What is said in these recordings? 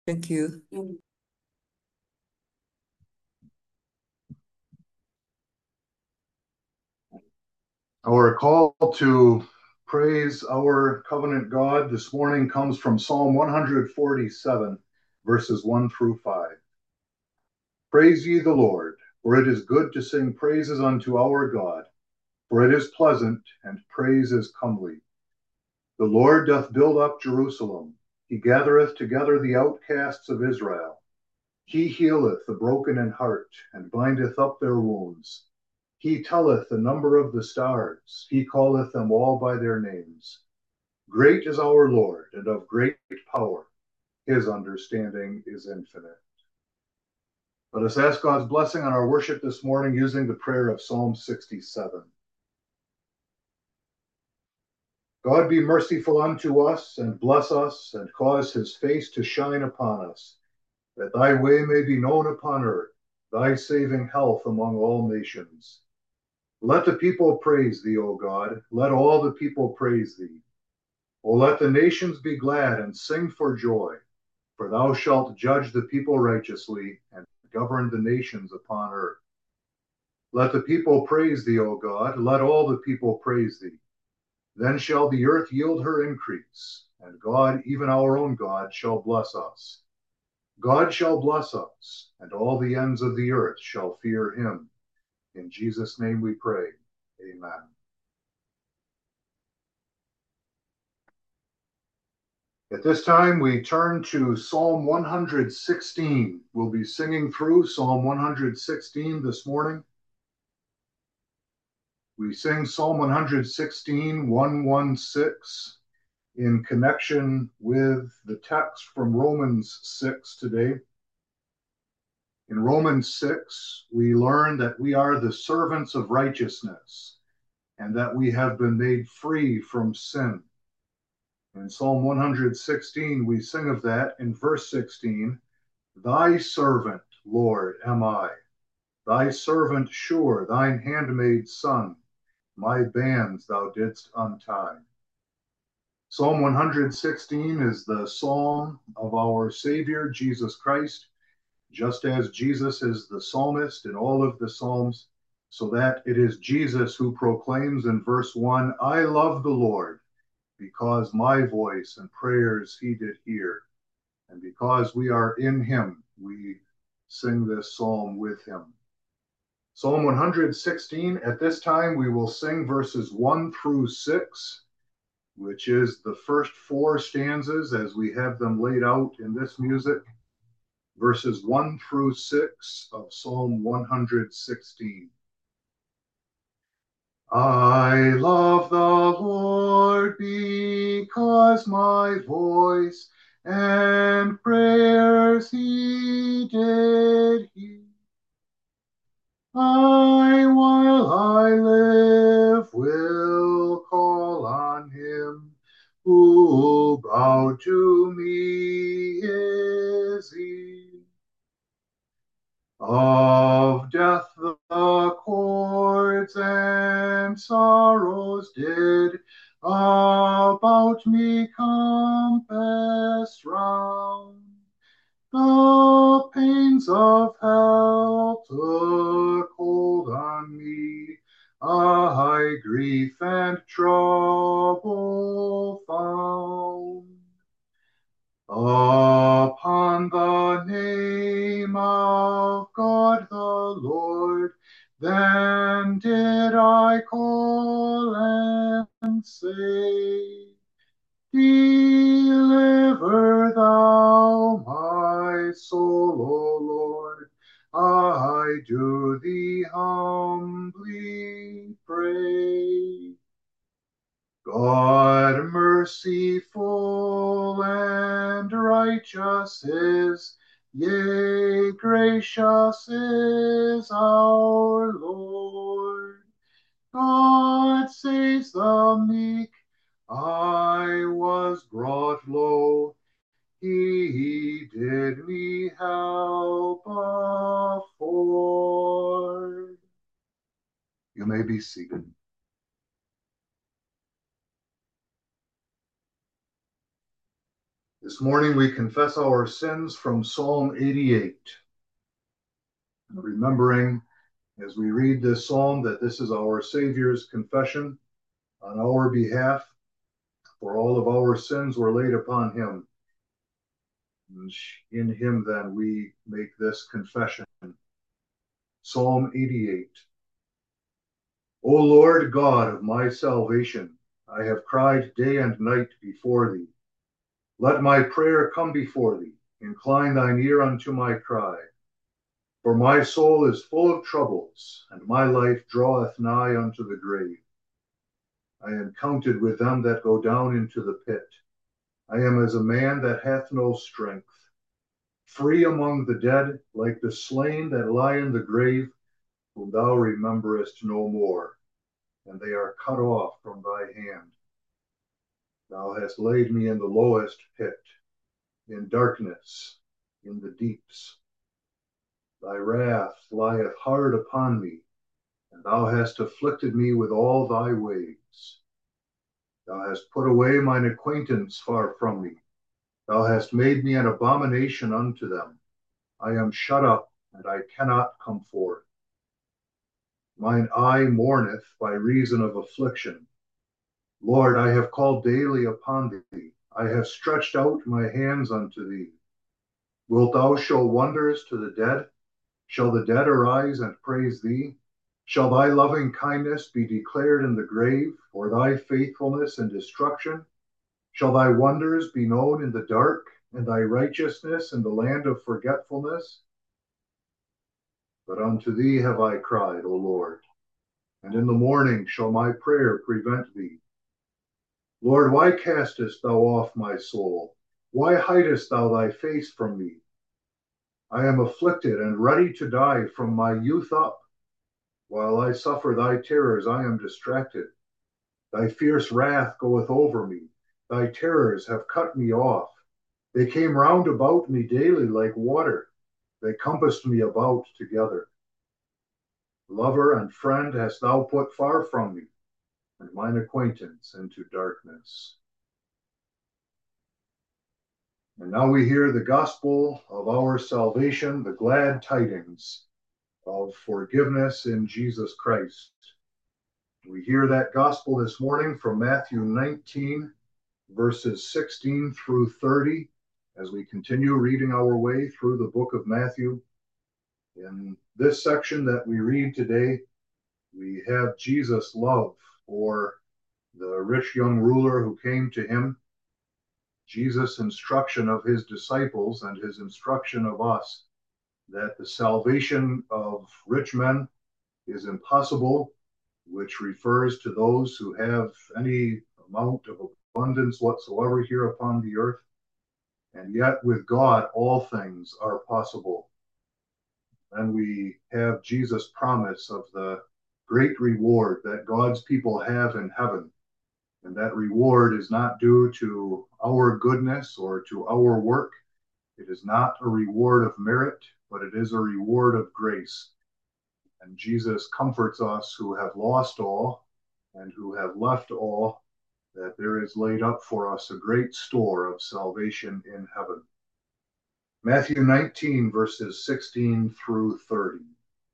Thank you. Our call to praise our covenant God this morning comes from Psalm 147, verses 1 through 5. Praise ye the Lord, for it is good to sing praises unto our God, for it is pleasant, and praise is comely. The Lord doth build up Jerusalem. He gathereth together the outcasts of Israel. He healeth the broken in heart, and bindeth up their wounds. He telleth the number of the stars. He calleth them all by their names. Great is our Lord, and of great power. His understanding is infinite. Let us ask God's blessing on our worship this morning using the prayer of Psalm 67. God be merciful unto us, and bless us, and cause his face to shine upon us, that thy way may be known upon earth, thy saving health among all nations. Let the people praise thee, O God. Let all the people praise thee. O let the nations be glad and sing for joy, for thou shalt judge the people righteously and govern the nations upon earth. Let the people praise thee, O God. Let all the people praise thee. Then shall the earth yield her increase, and God, even our own God, shall bless us. God shall bless us, and all the ends of the earth shall fear him. In Jesus' name we pray. Amen. At this time, we turn to Psalm 116. We'll be singing through Psalm 116 this morning. We sing Psalm 116, 116, in connection with the text from Romans 6 today. In Romans 6, we learn that we are the servants of righteousness and that we have been made free from sin. In Psalm 116, we sing of that in verse 16. Thy servant, Lord, am I, thy servant sure, thine handmaid's son, my bands thou didst untie. Psalm 116 is the psalm of our Savior, Jesus Christ, just as Jesus is the psalmist in all of the psalms, so that it is Jesus who proclaims in verse 1, I love the Lord, because my voice and prayers he did hear. And because we are in him, we sing this psalm with him. Psalm 116, at this time, we will sing verses 1 through 6, which is the first four stanzas as we have them laid out in this music, verses 1 through 6 of Psalm 116. I love the Lord because my voice and prayers he did hear. I, while I live, will call on him who bowed to me is he. Of death the cords and sorrows did about me compass round. The pains of hell took hold on me. I grief and trouble found. Upon the name of God the Lord, then did I call and say, deliver thou my soul, O Lord. I do thee humbly pray. God merciful and righteous is, yea, gracious is our Lord. God saves the meek. I was brought low. He did me help afford. You may be seated. This morning we confess our sins from Psalm 88. Remembering as we read this psalm that this is our Savior's confession on our behalf, for all of our sins were laid upon him. And in him then we make this confession. Psalm 88. O Lord God of my salvation, I have cried day and night before thee. Let my prayer come before thee. Incline thine ear unto my cry. For my soul is full of troubles, and my life draweth nigh unto the grave. I am counted with them that go down into the pit. I am as a man that hath no strength. Free among the dead, like the slain that lie in the grave, whom thou rememberest no more, and they are cut off from thy hand. Thou hast laid me in the lowest pit, in darkness, in the deeps. Thy wrath lieth hard upon me, and thou hast afflicted me with all thy ways. Thou hast put away mine acquaintance far from me. Thou hast made me an abomination unto them. I am shut up, and I cannot come forth. Mine eye mourneth by reason of affliction. Lord, I have called daily upon thee. I have stretched out my hands unto thee. Wilt thou show wonders to the dead? Shall the dead arise and praise thee? Shall thy loving kindness be declared in the grave, or thy faithfulness in destruction? Shall thy wonders be known in the dark, and thy righteousness in the land of forgetfulness? But unto thee have I cried, O Lord, and in the morning shall my prayer prevent thee. Lord, why castest thou off my soul? Why hidest thou thy face from me? I am afflicted and ready to die from my youth up. While I suffer thy terrors, I am distracted. Thy fierce wrath goeth over me. Thy terrors have cut me off. They came round about me daily like water. They compassed me about together. Lover and friend hast thou put far from me, and mine acquaintance into darkness. And now we hear the gospel of our salvation, the glad tidings of forgiveness in Jesus Christ. We hear that gospel this morning from Matthew 19, verses 16 through 30, as we continue reading our way through the book of Matthew. In this section that we read today, we have Jesus' love for the rich young ruler who came to him, Jesus' instruction of his disciples and his instruction of us that the salvation of rich men is impossible, which refers to those who have any amount of abundance whatsoever here upon the earth. And yet with God, all things are possible. And we have Jesus' promise of the great reward that God's people have in heaven. And that reward is not due to our goodness or to our work. It is not a reward of merit, but it is a reward of grace. And Jesus comforts us who have lost all and who have left all, that there is laid up for us a great store of salvation in heaven. Matthew 19, verses 16 through 30.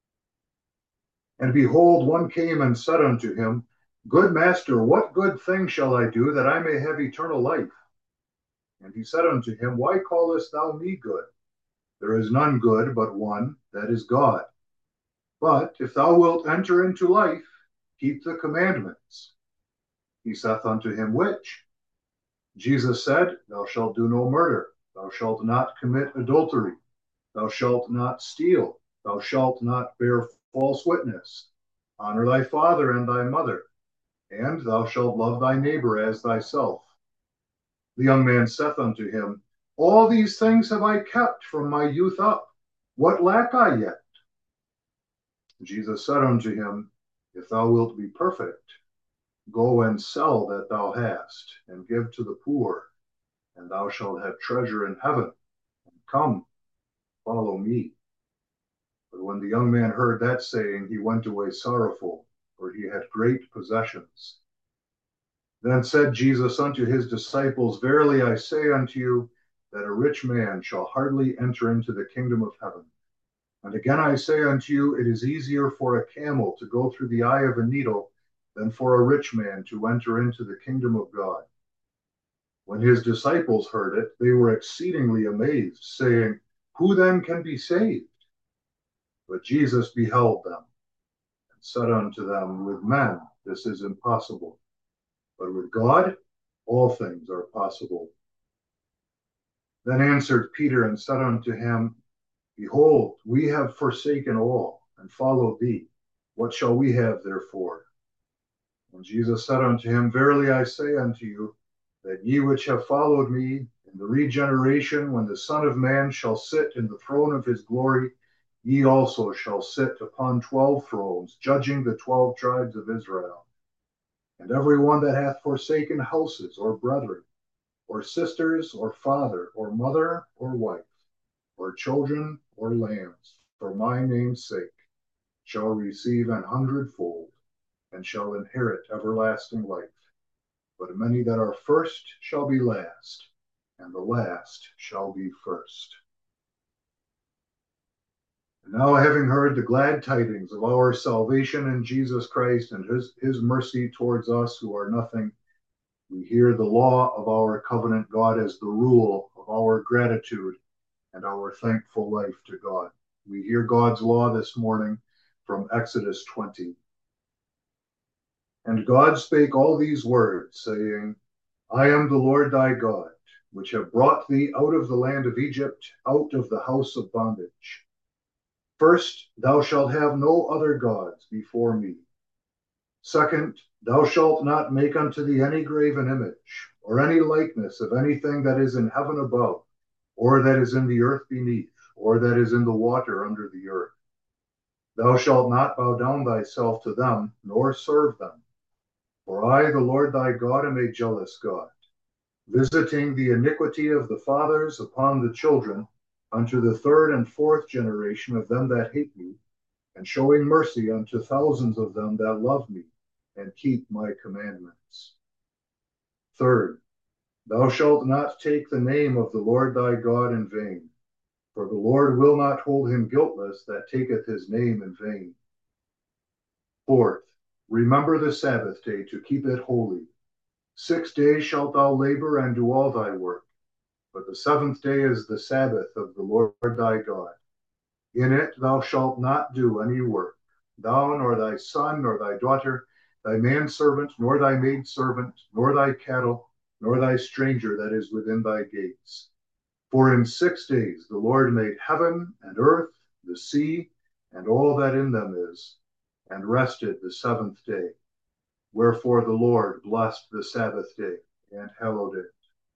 And behold, one came and said unto him, Good master, what good thing shall I do that I may have eternal life? And he said unto him, Why callest thou me good? There is none good but one, that is God. But if thou wilt enter into life, keep the commandments. He saith unto him, Which? Jesus said, Thou shalt do no murder. Thou shalt not commit adultery. Thou shalt not steal. Thou shalt not bear false witness. Honor thy father and thy mother. And thou shalt love thy neighbor as thyself. The young man saith unto him, All these things have I kept from my youth up. What lack I yet? Jesus said unto him, If thou wilt be perfect, go and sell that thou hast, and give to the poor, and thou shalt have treasure in heaven. And come, follow me. But when the young man heard that saying, he went away sorrowful, for he had great possessions. Then said Jesus unto his disciples, Verily I say unto you, that a rich man shall hardly enter into the kingdom of heaven. And again I say unto you, it is easier for a camel to go through the eye of a needle than for a rich man to enter into the kingdom of God. When his disciples heard it, they were exceedingly amazed, saying, Who then can be saved? But Jesus beheld them and said unto them, With men this is impossible, but with God all things are possible. Then answered Peter and said unto him, Behold, we have forsaken all and followed thee. What shall we have therefore? And Jesus said unto him, Verily I say unto you, that ye which have followed me in the regeneration, when the Son of Man shall sit in the throne of his glory, ye also shall sit upon 12 thrones, judging the 12 tribes of Israel. And every one that hath forsaken houses, or brethren, or sisters, or father, or mother, or wife, or children, or lands, for my name's sake, shall receive 100-fold, and shall inherit everlasting life. But many that are first shall be last, and the last shall be first. And now, having heard the glad tidings of our salvation in Jesus Christ and his mercy towards us who are nothing, we hear the law of our covenant God as the rule of our gratitude and our thankful life to God. We hear God's law this morning from Exodus 20. And God spake all these words, saying, I am the Lord thy God, which have brought thee out of the land of Egypt, out of the house of bondage. First, thou shalt have no other gods before me. Second, thou shalt not make unto thee any graven image, or any likeness of anything that is in heaven above, or that is in the earth beneath, or that is in the water under the earth. Thou shalt not bow down thyself to them, nor serve them. For I, the Lord thy God, am a jealous God, visiting the iniquity of the fathers upon the children, unto the third and fourth generation of them that hate me, and showing mercy unto thousands of them that love me, and keep my commandments. Third, thou shalt not take the name of the Lord thy God in vain, for the Lord will not hold him guiltless that taketh his name in vain. Fourth, remember the Sabbath day to keep it holy. 6 days shalt thou labor and do all thy work, but the seventh day is the Sabbath of the Lord thy God. In it thou shalt not do any work, thou nor thy son nor thy daughter, thy manservant nor thy maidservant, nor thy cattle, nor thy stranger that is within thy gates. For in 6 days the Lord made heaven and earth, the sea, and all that in them is, and rested the seventh day. Wherefore the Lord blessed the Sabbath day and hallowed it.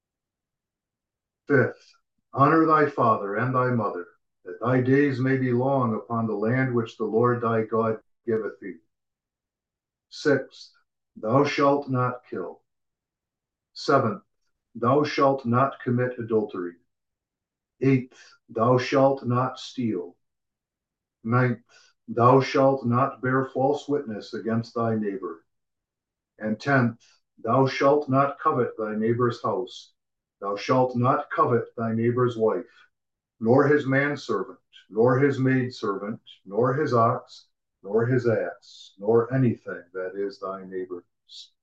Fifth, honor thy father and thy mother, that thy days may be long upon the land which the Lord thy God giveth thee. Sixth, thou shalt not kill. Seventh, thou shalt not commit adultery. Eighth, thou shalt not steal. Ninth, thou shalt not bear false witness against thy neighbor. And tenth, thou shalt not covet thy neighbor's house. Thou shalt not covet thy neighbor's wife, nor his manservant, nor his maidservant, nor his ox, nor his ass, nor anything that is thy neighbor's.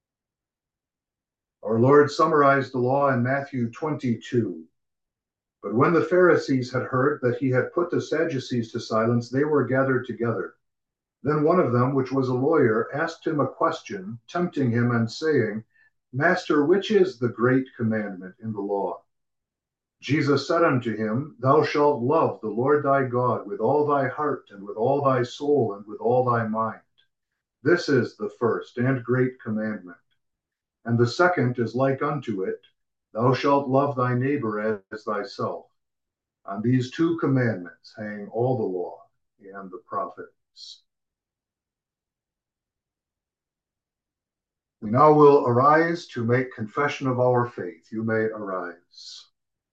Our Lord summarized the law in Matthew 22. But when the Pharisees had heard that he had put the Sadducees to silence, they were gathered together. Then one of them, which was a lawyer, asked him a question, tempting him and saying, Master, which is the great commandment in the law? Jesus said unto him, Thou shalt love the Lord thy God with all thy heart, and with all thy soul, and with all thy mind. This is the first and great commandment. And the second is like unto it, Thou shalt love thy neighbor as thyself. On these two commandments hang all the law and the prophets. We now will arise to make confession of our faith. You may arise.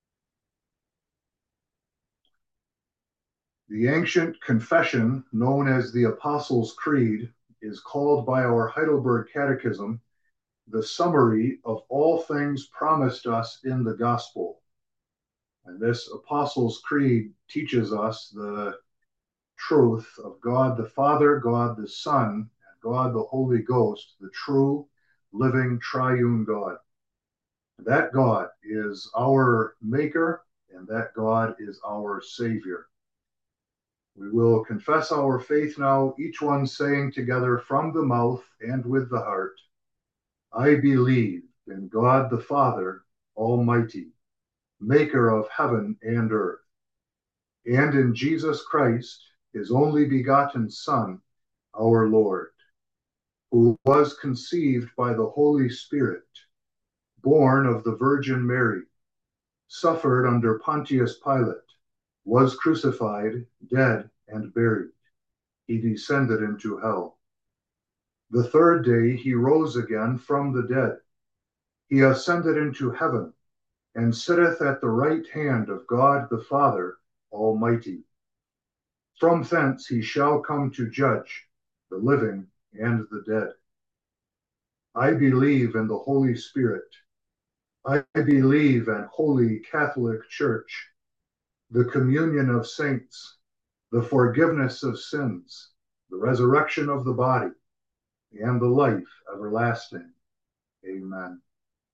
The ancient confession, known as the Apostles' Creed, is called by our Heidelberg Catechism the summary of all things promised us in the gospel. And this Apostles' Creed teaches us the truth of God the Father, God the Son, and God the Holy Ghost, the true, living, triune God. That God is our Maker, and that God is our Savior. We will confess our faith now, each one saying together from the mouth and with the heart, I believe in God the Father Almighty, maker of heaven and earth, and in Jesus Christ, his only begotten Son, our Lord, who was conceived by the Holy Spirit, born of the Virgin Mary, suffered under Pontius Pilate, was crucified, dead, and buried. He descended into hell. The third day he rose again from the dead. He ascended into heaven, and sitteth at the right hand of God the Father Almighty. From thence he shall come to judge the living and the dead. I believe in the Holy Spirit. I believe in Holy Catholic Church, the communion of saints, the forgiveness of sins, the resurrection of the body, and the life everlasting. Amen.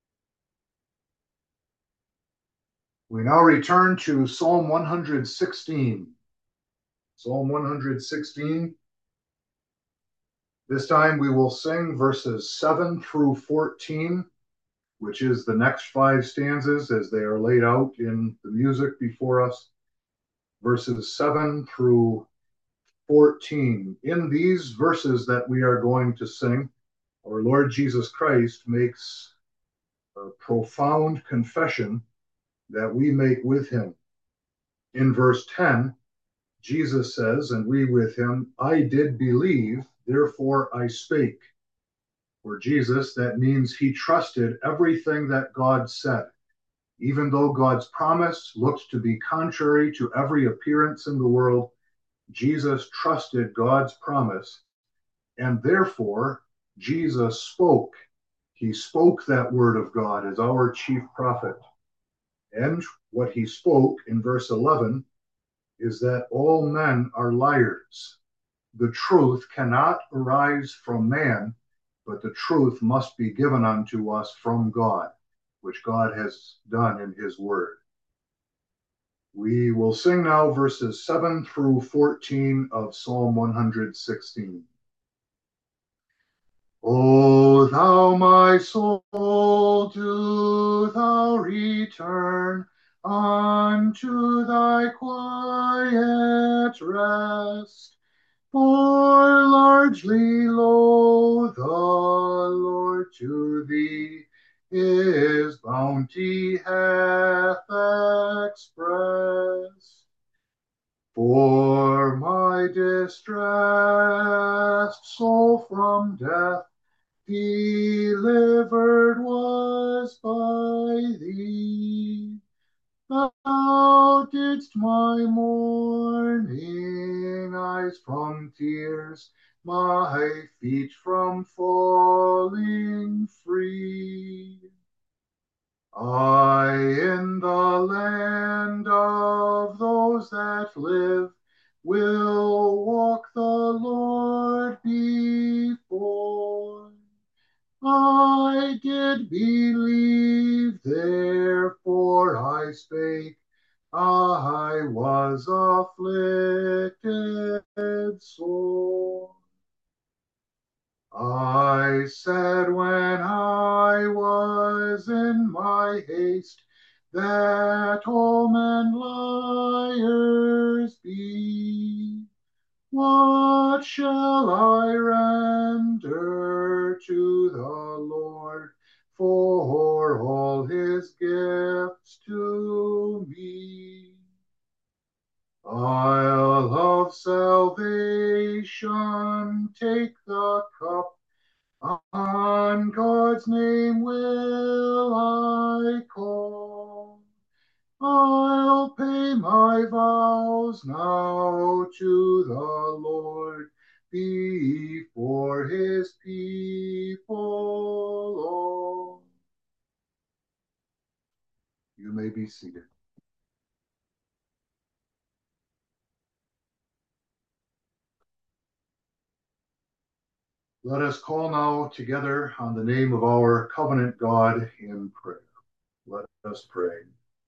We now return to Psalm 116. Psalm 116. This time we will sing verses 7 through 14, which is the next 5 stanzas as they are laid out in the music before us. Verses 7 through 14. In these verses that we are going to sing, our Lord Jesus Christ makes a profound confession that we make with him. In verse 10, Jesus says, and we with him, I did believe, therefore I spake. For Jesus, that means he trusted everything that God said. Even though God's promise looked to be contrary to every appearance in the world, Jesus trusted God's promise, and therefore Jesus spoke. He spoke that word of God as our chief prophet. And what he spoke in verse 11 is that all men are liars. The truth cannot arise from man, but the truth must be given unto us from God, which God has done in his word. We will sing now verses 7 through 14 of Psalm 116. O thou my soul, do thou return unto thy quiet rest. For largely, lo, the Lord to thee his bounty hath expressed. For my distressed soul from death delivered was by thee. Thou didst my morning eyes from tears, my feet from falling free. I in the land of those that live will walk the Lord before. I did believe, therefore I spake. I was afflicted sore. I said when I was in my haste, that all men liars be. What shall I render to the Lord for all his gifts to me? Isle of salvation, take the cup. On God's name will I call. I'll pay my vows now to the Lord before his people all. You may be seated. Let us call now together on the name of our covenant God in prayer. Let us pray.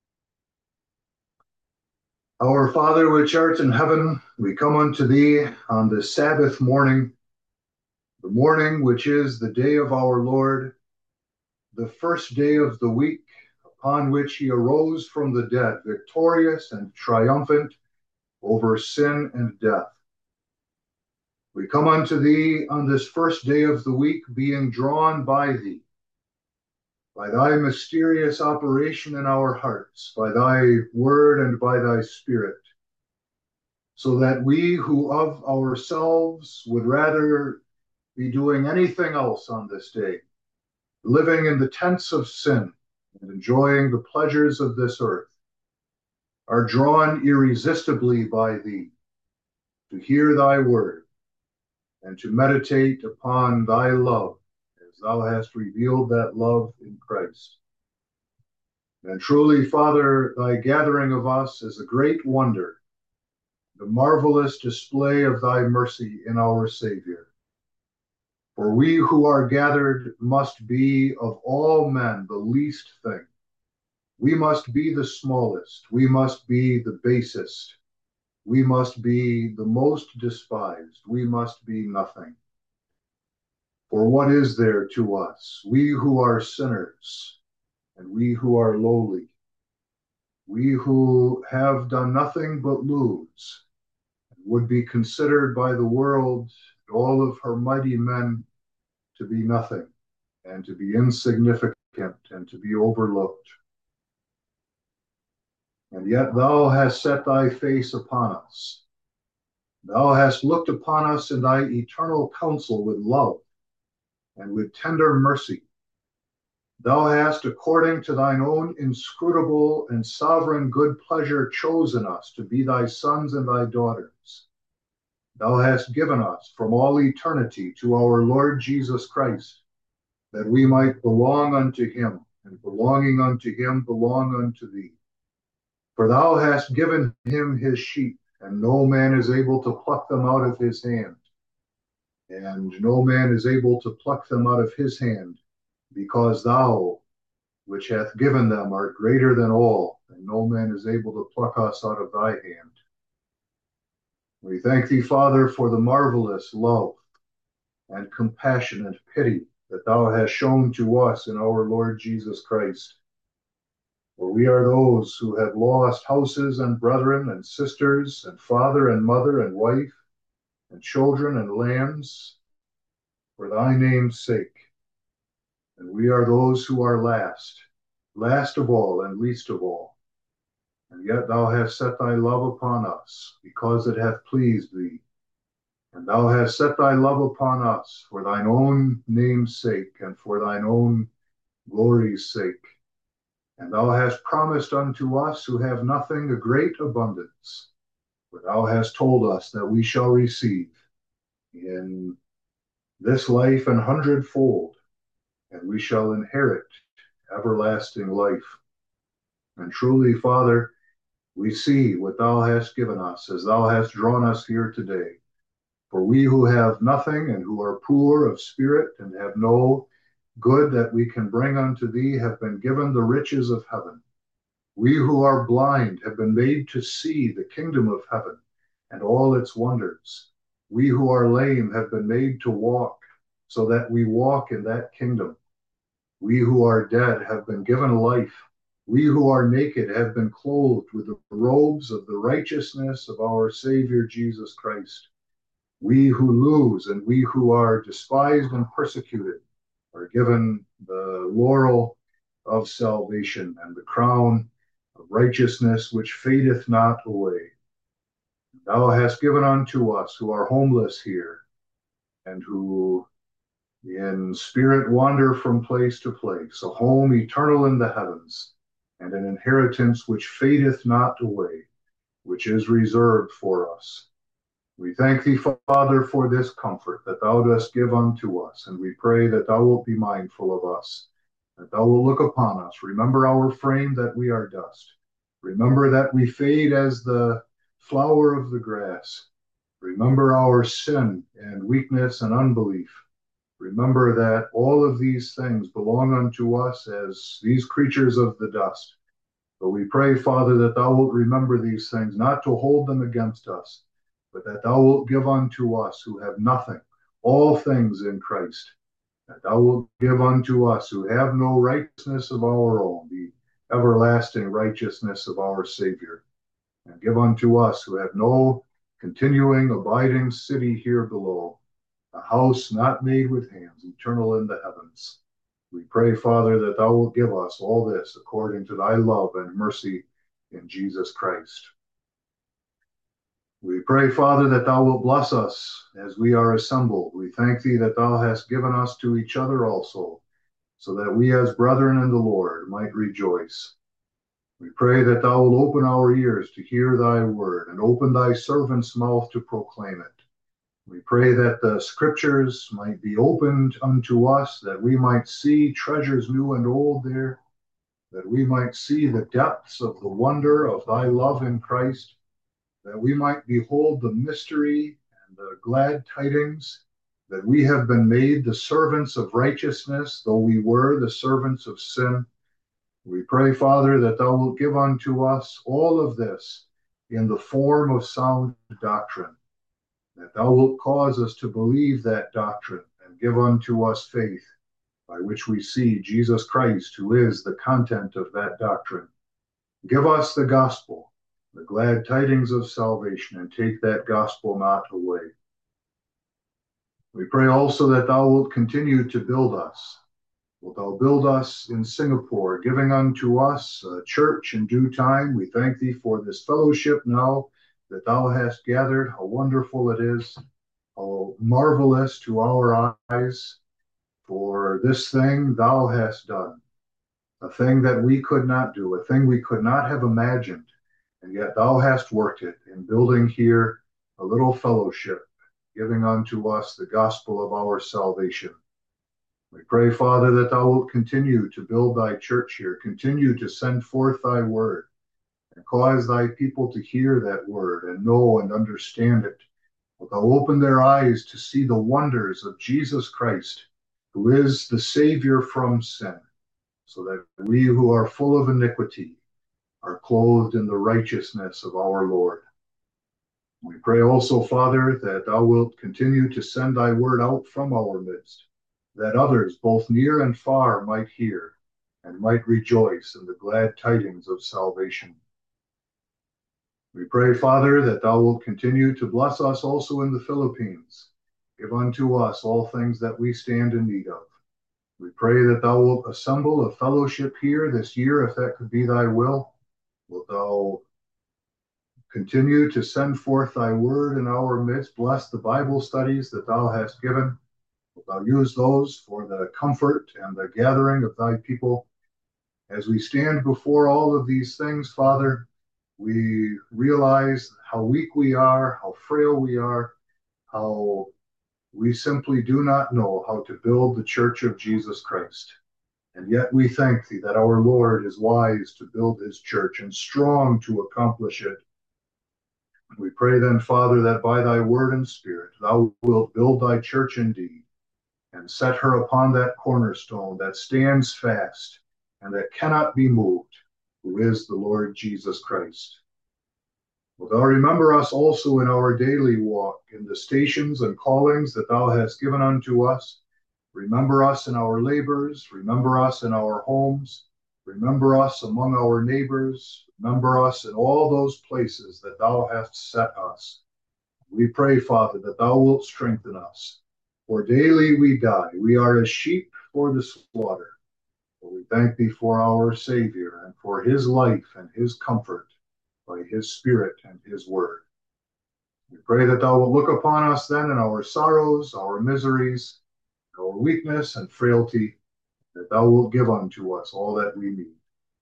Our Father, which art in heaven, we come unto thee on this Sabbath morning, the morning which is the day of our Lord, the first day of the week, upon which he arose from the dead, victorious and triumphant over sin and death. We come unto thee on this first day of the week, being drawn by thee, by thy mysterious operation in our hearts, by thy word and by thy spirit, so that we who of ourselves would rather be doing anything else on this day, living in the tents of sin and enjoying the pleasures of this earth, are drawn irresistibly by thee to hear thy word and to meditate upon thy love as thou hast revealed that love in Christ. And truly, Father, thy gathering of us is a great wonder, the marvelous display of thy mercy in our Savior. For we who are gathered must be of all men the least thing. We must be the smallest. We must be the basest. We must be the most despised. We must be nothing. For what is there to us? We who are sinners, and we who are lowly, we who have done nothing but lose, and would be considered by the world and all of her mighty men to be nothing, and to be insignificant, and to be overlooked. And yet thou hast set thy face upon us. Thou hast looked upon us in thy eternal counsel with love and with tender mercy. Thou hast, according to thine own inscrutable and sovereign good pleasure, chosen us to be thy sons and thy daughters. Thou hast given us from all eternity to our Lord Jesus Christ, that we might belong unto him, and belonging unto him belong unto thee. For thou hast given him his sheep, and no man is able to pluck them out of his hand. And no man is able to pluck them out of his hand, because thou, which hath given them, art greater than all, and no man is able to pluck us out of thy hand. We thank thee, Father, for the marvelous love and compassion and pity that thou hast shown to us in our Lord Jesus Christ. For we are those who have lost houses and brethren and sisters and father and mother and wife and children and lands for thy name's sake. And we are those who are last of all and least of all. And yet thou hast set thy love upon us, because it hath pleased thee. And thou hast set thy love upon us for thine own name's sake and for thine own glory's sake. And thou hast promised unto us who have nothing a great abundance, for thou hast told us that we shall receive in this life an hundredfold, and we shall inherit everlasting life. And truly, Father, we see what thou hast given us as thou hast drawn us here today. For we who have nothing and who are poor of spirit and have no good that we can bring unto thee have been given the riches of heaven. We who are blind have been made to see the kingdom of heaven and all its wonders. We who are lame have been made to walk, so that we walk in that kingdom. We who are dead have been given life. We who are naked have been clothed with the robes of the righteousness of our Savior Jesus Christ. We who lose and we who are despised and persecuted are given the laurel of salvation and the crown of righteousness which fadeth not away. Thou hast given unto us who are homeless here and who in spirit wander from place to place, a home eternal in the heavens, and an inheritance which fadeth not away, which is reserved for us. We thank thee, Father, for this comfort that thou dost give unto us, and we pray that thou wilt be mindful of us, that thou wilt look upon us. Remember our frame, that we are dust. Remember that we fade as the flower of the grass. Remember our sin and weakness and unbelief. Remember that all of these things belong unto us as these creatures of the dust. But we pray, Father, that thou wilt remember these things, not to hold them against us, but that thou wilt give unto us who have nothing, all things in Christ, that thou wilt give unto us who have no righteousness of our own, the everlasting righteousness of our Savior, and give unto us who have no continuing, abiding city here below, a house not made with hands, eternal in the heavens. We pray, Father, that thou wilt give us all this according to thy love and mercy in Jesus Christ. We pray, Father, that thou wilt bless us as we are assembled. We thank thee that thou hast given us to each other also, so that we as brethren in the Lord might rejoice. We pray that thou wilt open our ears to hear thy word and open thy servant's mouth to proclaim it. We pray that the scriptures might be opened unto us, that we might see treasures new and old there, that we might see the depths of the wonder of thy love in Christ, that we might behold the mystery and the glad tidings, that we have been made the servants of righteousness, though we were the servants of sin. We pray, Father, that thou wilt give unto us all of this in the form of sound doctrine, that thou wilt cause us to believe that doctrine and give unto us faith, by which we see Jesus Christ, who is the content of that doctrine. Give us the gospel, the glad tidings of salvation, and take that gospel not away. We pray also that thou wilt continue to build us. Wilt thou build us in Singapore, giving unto us a church in due time. We thank thee for this fellowship now that thou hast gathered, how wonderful it is, how marvelous to our eyes. For this thing thou hast done, a thing that we could not do, a thing we could not have imagined, and yet thou hast worked it in building here a little fellowship, giving unto us the gospel of our salvation. We pray, Father, that thou wilt continue to build thy church here, continue to send forth thy word, and cause thy people to hear that word and know and understand it. Wilt thou open their eyes to see the wonders of Jesus Christ, who is the Savior from sin, so that we who are full of iniquity are clothed in the righteousness of our Lord. We pray also, Father, that thou wilt continue to send thy word out from our midst, that others, both near and far, might hear and might rejoice in the glad tidings of salvation. We pray, Father, that thou wilt continue to bless us also in the Philippines. Give unto us all things that we stand in need of. We pray that thou wilt assemble a fellowship here this year, if that could be thy will. Wilt thou continue to send forth thy word in our midst? Bless the Bible studies that thou hast given. Wilt thou use those for the comfort and the gathering of thy people? As we stand before all of these things, Father, we realize how weak we are, how frail we are, how we simply do not know how to build the church of Jesus Christ. And yet we thank thee that our Lord is wise to build his church and strong to accomplish it. We pray then, Father, that by thy word and spirit thou wilt build thy church indeed, and set her upon that cornerstone that stands fast and that cannot be moved, who is the Lord Jesus Christ. Wilt thou remember us also in our daily walk, in the stations and callings that thou hast given unto us? Remember us in our labors, remember us in our homes, remember us among our neighbors, remember us in all those places that thou hast set us. We pray, Father, that thou wilt strengthen us. For daily we die, we are as sheep for the slaughter. But we thank thee for our Savior and for his life and his comfort by his Spirit and his word. We pray that thou wilt look upon us then in our sorrows, our miseries, our weakness and frailty, that thou wilt give unto us all that we need.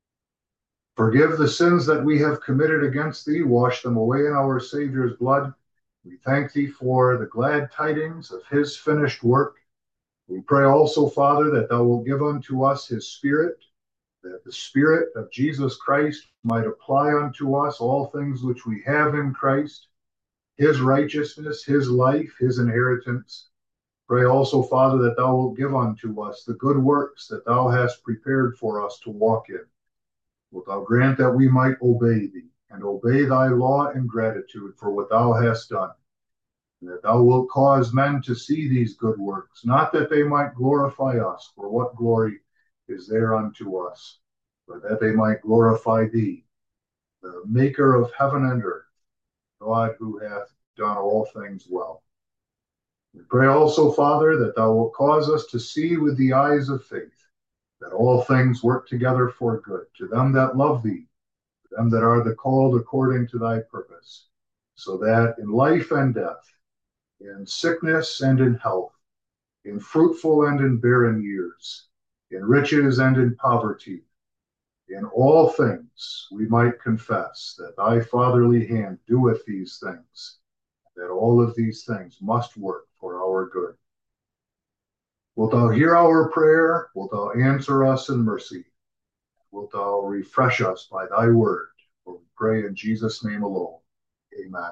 Forgive the sins that we have committed against thee, wash them away in our Savior's blood. We thank thee for the glad tidings of his finished work. We pray also, Father, that thou wilt give unto us his Spirit, that the Spirit of Jesus Christ might apply unto us all things which we have in Christ, his righteousness, his life, his inheritance. Pray also, Father, that thou wilt give unto us the good works that thou hast prepared for us to walk in. Wilt thou grant that we might obey thee, and obey thy law in gratitude for what thou hast done, and that thou wilt cause men to see these good works, not that they might glorify us, for what glory is there unto us, but that they might glorify thee, the maker of heaven and earth, God who hath done all things well. We pray also, Father, that thou wilt cause us to see with the eyes of faith, that all things work together for good to them that love thee, to them that are the called according to thy purpose, so that in life and death, in sickness and in health, in fruitful and in barren years, in riches and in poverty, in all things we might confess that thy fatherly hand doeth these things, that all of these things must work for our good. Wilt thou hear our prayer? Wilt thou answer us in mercy? Wilt thou refresh us by thy word? For we pray in Jesus' name alone. Amen.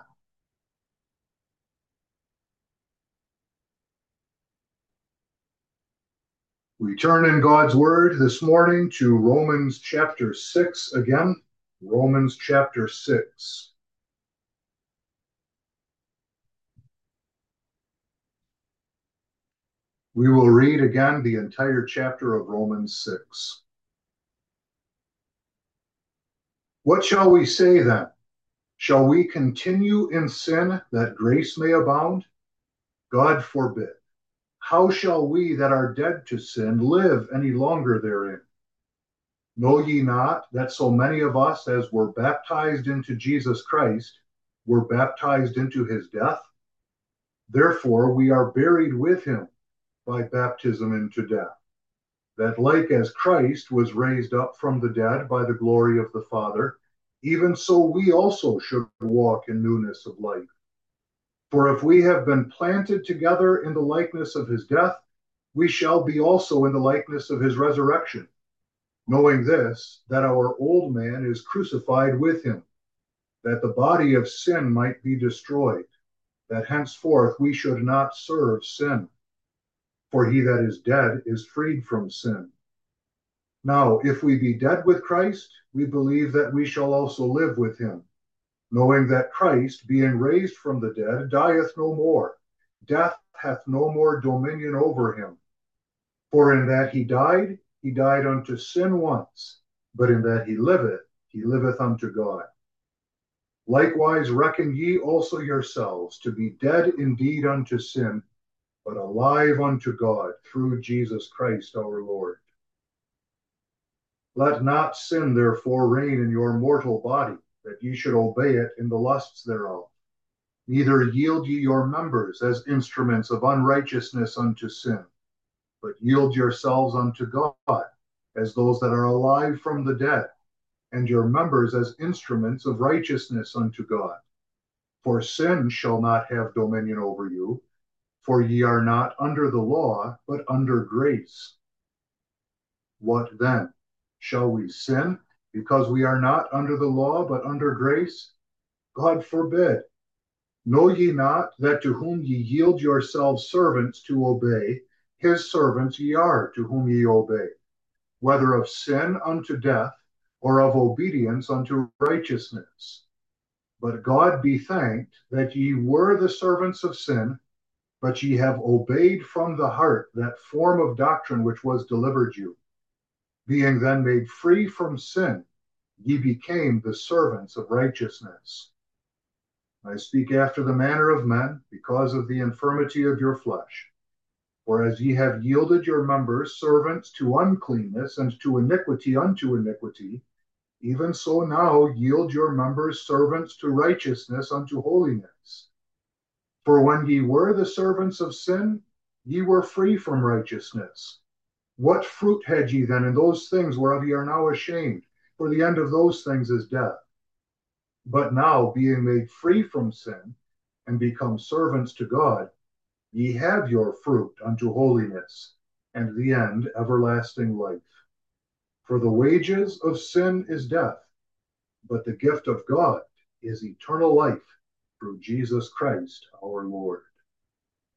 We turn in God's word this morning to Romans chapter 6 again. Romans chapter 6. We will read again the entire chapter of Romans 6. What shall we say then? Shall we continue in sin that grace may abound? God forbid. How shall we that are dead to sin live any longer therein? Know ye not that so many of us as were baptized into Jesus Christ were baptized into his death? Therefore we are buried with him by baptism into death, that like as Christ was raised up from the dead by the glory of the Father, even so we also should walk in newness of life. For if we have been planted together in the likeness of his death, we shall be also in the likeness of his resurrection, knowing this, that our old man is crucified with him, that the body of sin might be destroyed, that henceforth we should not serve sin. For he that is dead is freed from sin. Now, if we be dead with Christ, we believe that we shall also live with him, knowing that Christ, being raised from the dead, dieth no more. Death hath no more dominion over him. For in that he died unto sin once, but in that he liveth unto God. Likewise reckon ye also yourselves to be dead indeed unto sin, but alive unto God through Jesus Christ our Lord. Let not sin therefore reign in your mortal body, that ye should obey it in the lusts thereof. Neither yield ye your members as instruments of unrighteousness unto sin, but yield yourselves unto God as those that are alive from the dead, and your members as instruments of righteousness unto God. For sin shall not have dominion over you, for ye are not under the law, but under grace. What then? Shall we sin because we are not under the law, but under grace? God forbid. Know ye not that to whom ye yield yourselves servants to obey, his servants ye are to whom ye obey, whether of sin unto death, or of obedience unto righteousness? But God be thanked that ye were the servants of sin, but ye have obeyed from the heart that form of doctrine which was delivered you. Being then made free from sin, ye became the servants of righteousness. I speak after the manner of men, because of the infirmity of your flesh. For as ye have yielded your members servants to uncleanness, and to iniquity unto iniquity, even so now yield your members servants to righteousness unto holiness. For when ye were the servants of sin, ye were free from righteousness. What fruit had ye then in those things whereof ye are now ashamed? For the end of those things is death. But now, being made free from sin, and become servants to God, ye have your fruit unto holiness, and the end everlasting life. For the wages of sin is death, but the gift of God is eternal life through Jesus Christ our Lord.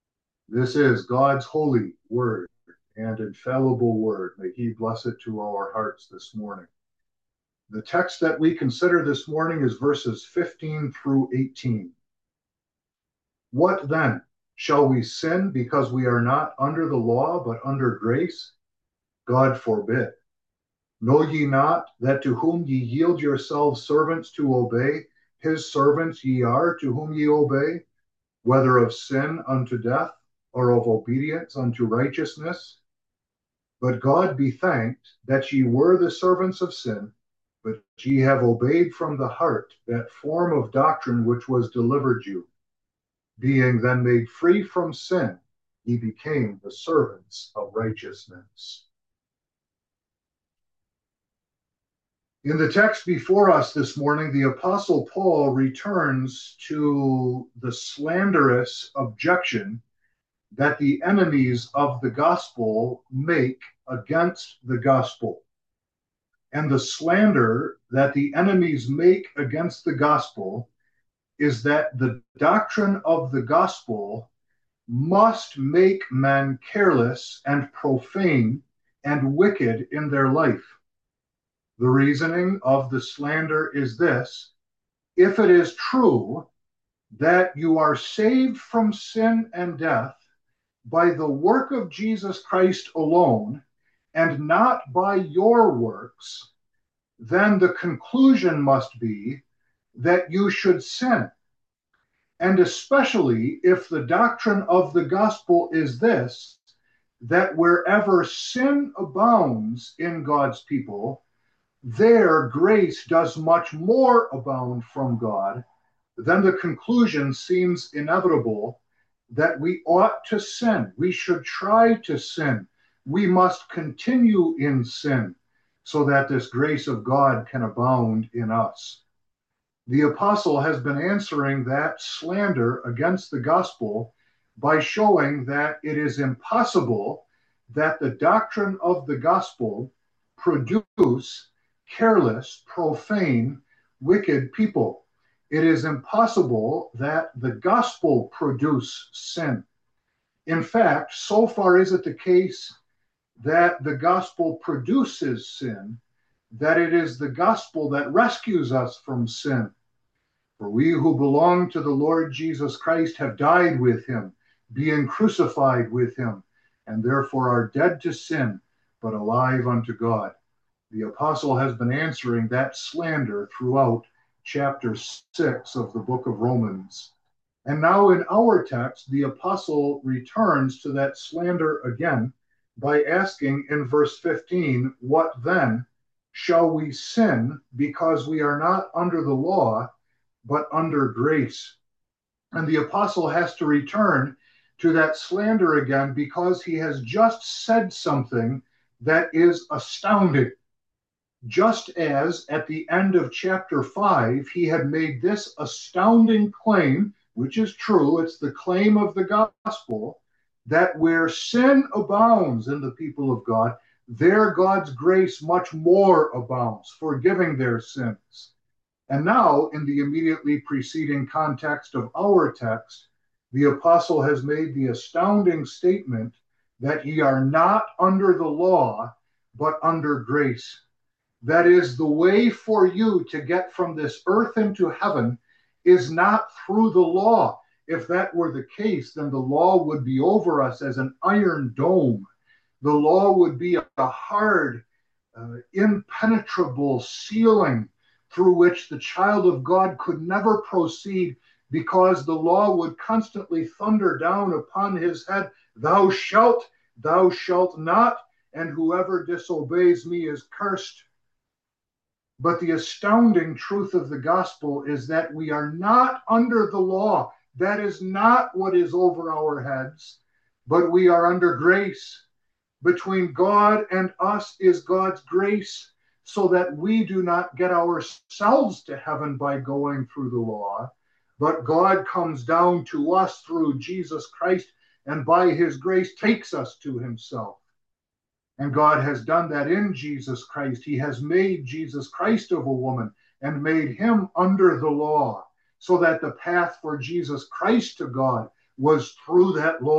This is God's holy word and infallible word. May he bless it to our hearts this morning. The text that we consider this morning is verses 15 through 18. What then? Shall we sin because we are not under the law, but under grace? God forbid. Know ye not that to whom ye yield yourselves servants to obey, his servants ye are to whom ye obey, whether of sin unto death, or of obedience unto righteousness? But God be thanked that ye were the servants of sin, but ye have obeyed from the heart that form of doctrine which was delivered you. Being then made free from sin, ye became the servants of righteousness. In the text before us this morning, the Apostle Paul returns to the slanderous objection that the enemies of the gospel make against the gospel. And the slander that the enemies make against the gospel is that the doctrine of the gospel must make men careless and profane and wicked in their life. The reasoning of the slander is this: if it is true that you are saved from sin and death by the work of Jesus Christ alone and not by your works, then the conclusion must be that you should sin. And especially if the doctrine of the gospel is this, that wherever sin abounds in God's people, there grace does much more abound from God, then the conclusion seems inevitable that we ought to sin. We should try to sin. We must continue in sin so that this grace of God can abound in us. The apostle has been answering that slander against the gospel by showing that it is impossible that the doctrine of the gospel produce careless, profane, wicked people. It is impossible that the gospel produce sin. In fact, so far is it the case that the gospel produces sin, that it is the gospel that rescues us from sin. For we who belong to the Lord Jesus Christ have died with him, being crucified with him, and therefore are dead to sin, but alive unto God. The apostle has been answering that slander throughout chapter 6 of the book of Romans. And now in our text, the apostle returns to that slander again by asking in verse 15, what then? Shall we sin because we are not under the law, but under grace? And the apostle has to return to that slander again because he has just said something that is astounding. Just as at the end of chapter 5, he had made this astounding claim, which is true, it's the claim of the gospel, that where sin abounds in the people of God, there God's grace much more abounds, forgiving their sins. And now, in the immediately preceding context of our text, the apostle has made the astounding statement that ye are not under the law, but under grace. That is, the way for you to get from this earth into heaven is not through the law. If that were the case, then the law would be over us as an iron dome. The law would be a hard, impenetrable ceiling through which the child of God could never proceed, because the law would constantly thunder down upon his head, thou shalt not, and whoever disobeys me is cursed. But the astounding truth of the gospel is that we are not under the law. That is not what is over our heads, but we are under grace. Between God and us is God's grace, so that we do not get ourselves to heaven by going through the law, but God comes down to us through Jesus Christ, and by his grace takes us to himself. And God has done that in Jesus Christ. He has made Jesus Christ of a woman and made him under the law, so that the path for Jesus Christ to God was through that law,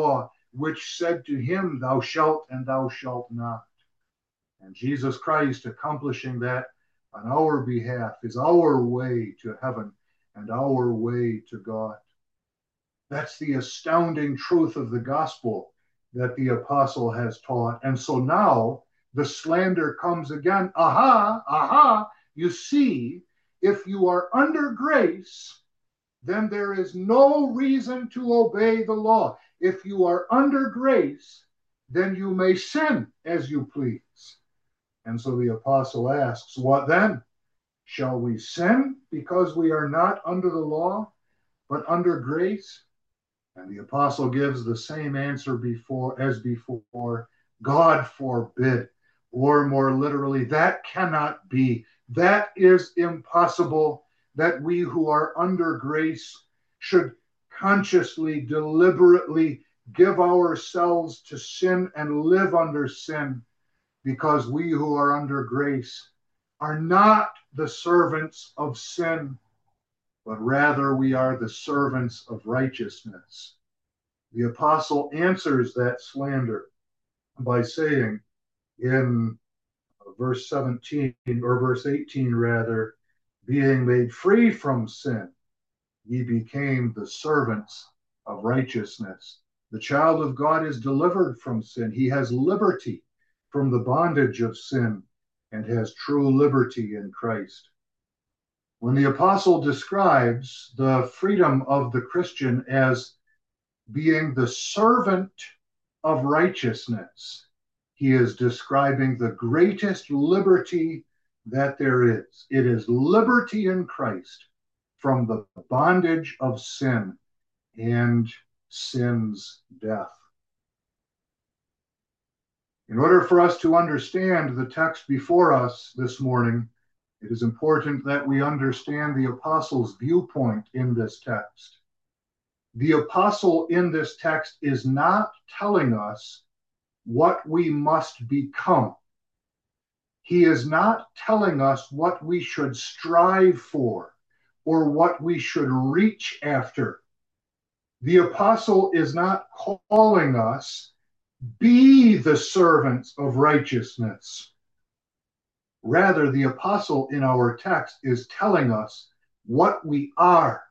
which said to him, thou shalt and thou shalt not. And Jesus Christ accomplishing that on our behalf is our way to heaven and our way to God. That's the astounding truth of the gospel that the apostle has taught. And so now the slander comes again. Aha, aha, you see, if you are under grace, then there is no reason to obey the law. If you are under grace, then you may sin as you please. And so the apostle asks, what then? Shall we sin because we are not under the law, but under grace? And the apostle gives the same answer as before. God forbid. Or more literally, that cannot be. That is impossible, that we who are under grace should consciously, deliberately give ourselves to sin and live under sin, because we who are under grace are not the servants of sin, but rather we are the servants of righteousness. The apostle answers that slander by saying in verse 17, or verse 18 rather, being made free from sin, ye became the servants of righteousness. The child of God is delivered from sin. He has liberty from the bondage of sin and has true liberty in Christ. When the apostle describes the freedom of the Christian as being the servant of righteousness, he is describing the greatest liberty that there is. It is liberty in Christ from the bondage of sin and sin's death. In order for us to understand the text before us this morning, it is important that we understand the apostle's viewpoint in this text. The apostle in this text is not telling us what we must become. He is not telling us what we should strive for or what we should reach after. The apostle is not calling us, be the servants of righteousness. Rather, the apostle in our text is telling us what we are.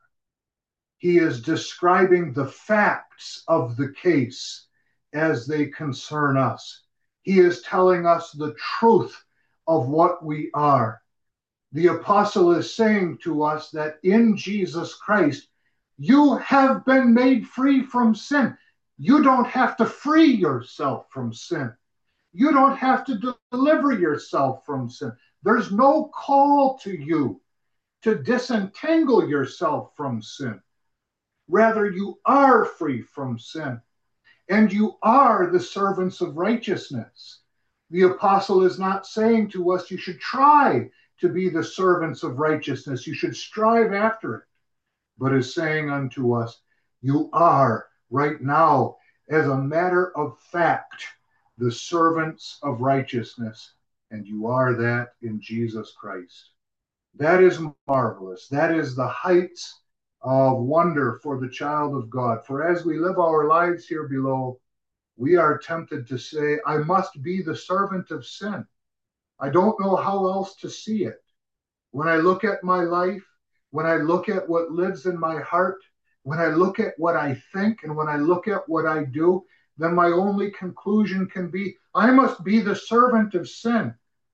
He is describing the facts of the case as they concern us. He is telling us the truth of what we are. The apostle is saying to us that in Jesus Christ, you have been made free from sin. You don't have to free yourself from sin. You don't have to deliver yourself from sin. There's no call to you to disentangle yourself from sin. Rather, you are free from sin, and you are the servants of righteousness. The apostle is not saying to us, you should try to be the servants of righteousness. You should strive after it, but is saying unto us, you are right now, as a matter of fact, the servants of righteousness, and you are that in Jesus Christ. That is marvelous. That is the heights of wonder for the child of God. For as we live our lives here below, we are tempted to say, I must be the servant of sin. I don't know how else to see it. When I look at my life, when I look at what lives in my heart, when I look at what I think, and when I look at what I do, then my only conclusion can be, I must be the servant of sin.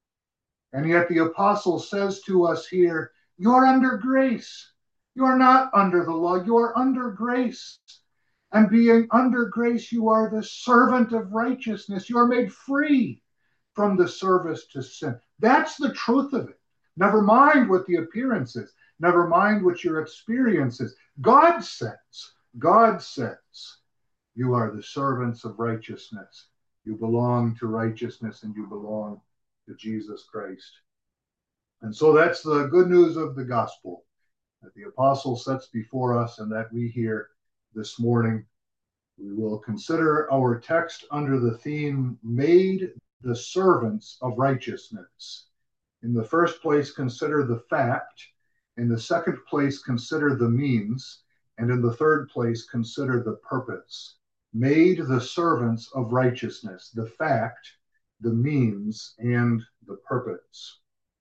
And yet the apostle says to us here, you're under grace. You are not under the law. You are under grace. And being under grace, you are the servant of righteousness. You are made free from the service to sin. That's the truth of it. Never mind what the appearance is. Never mind what your experience is. God says, you are the servants of righteousness. You belong to righteousness and you belong to Jesus Christ. And so that's the good news of the gospel that the apostle sets before us and that we hear this morning. We will consider our text under the theme, made the servants of righteousness. In the first place, consider the fact. In the second place, consider the means. And in the third place, consider the purpose. made the servants of righteousness, the fact, the means, and the purpose.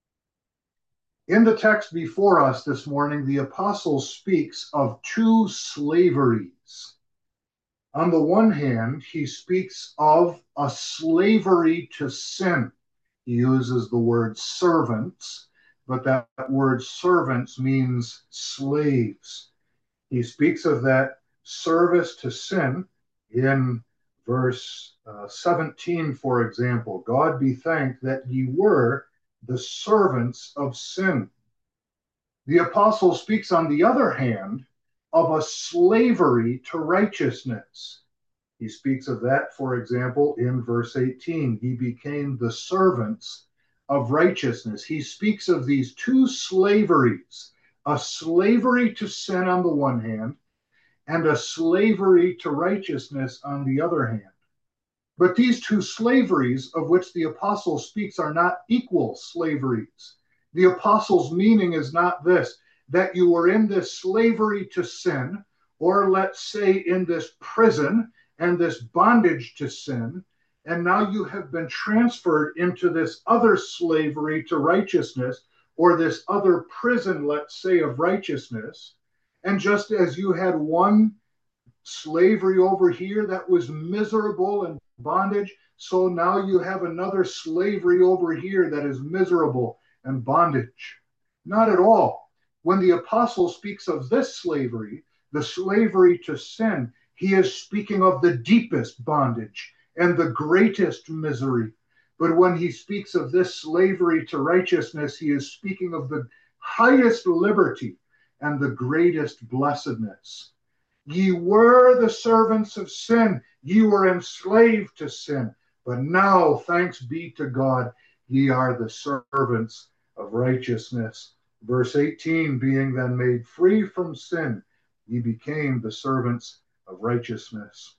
In the text before us this morning, the apostle speaks of two slaveries. On the one hand, he speaks of a slavery to sin. He uses the word servants, but that word servants means slaves. He speaks of that service to sin in verse 17, for example. God be thanked that ye were the servants of sin. The apostle speaks, on the other hand, of a slavery to righteousness. He speaks of that, for example, in verse 18. He became the servants of righteousness. He speaks of these two slaveries, a slavery to sin on the one hand, and a slavery to righteousness on the other hand. But these two slaveries of which the apostle speaks are not equal slaveries. The apostle's meaning is not this, that you were in this slavery to sin, or let's say in this prison and this bondage to sin, and now you have been transferred into this other slavery to righteousness, or this other prison, let's say, of righteousness. And just as you had one slavery over here that was miserable and bondage, so now you have another slavery over here that is miserable and bondage. Not at all. When the apostle speaks of this slavery, the slavery to sin, he is speaking of the deepest bondage and the greatest misery. But when he speaks of this slavery to righteousness, he is speaking of the highest liberty and the greatest blessedness. Ye were the servants of sin. Ye were enslaved to sin. But now, thanks be to God, ye are the servants of righteousness. Verse 18, being then made free from sin, ye became the servants of righteousness.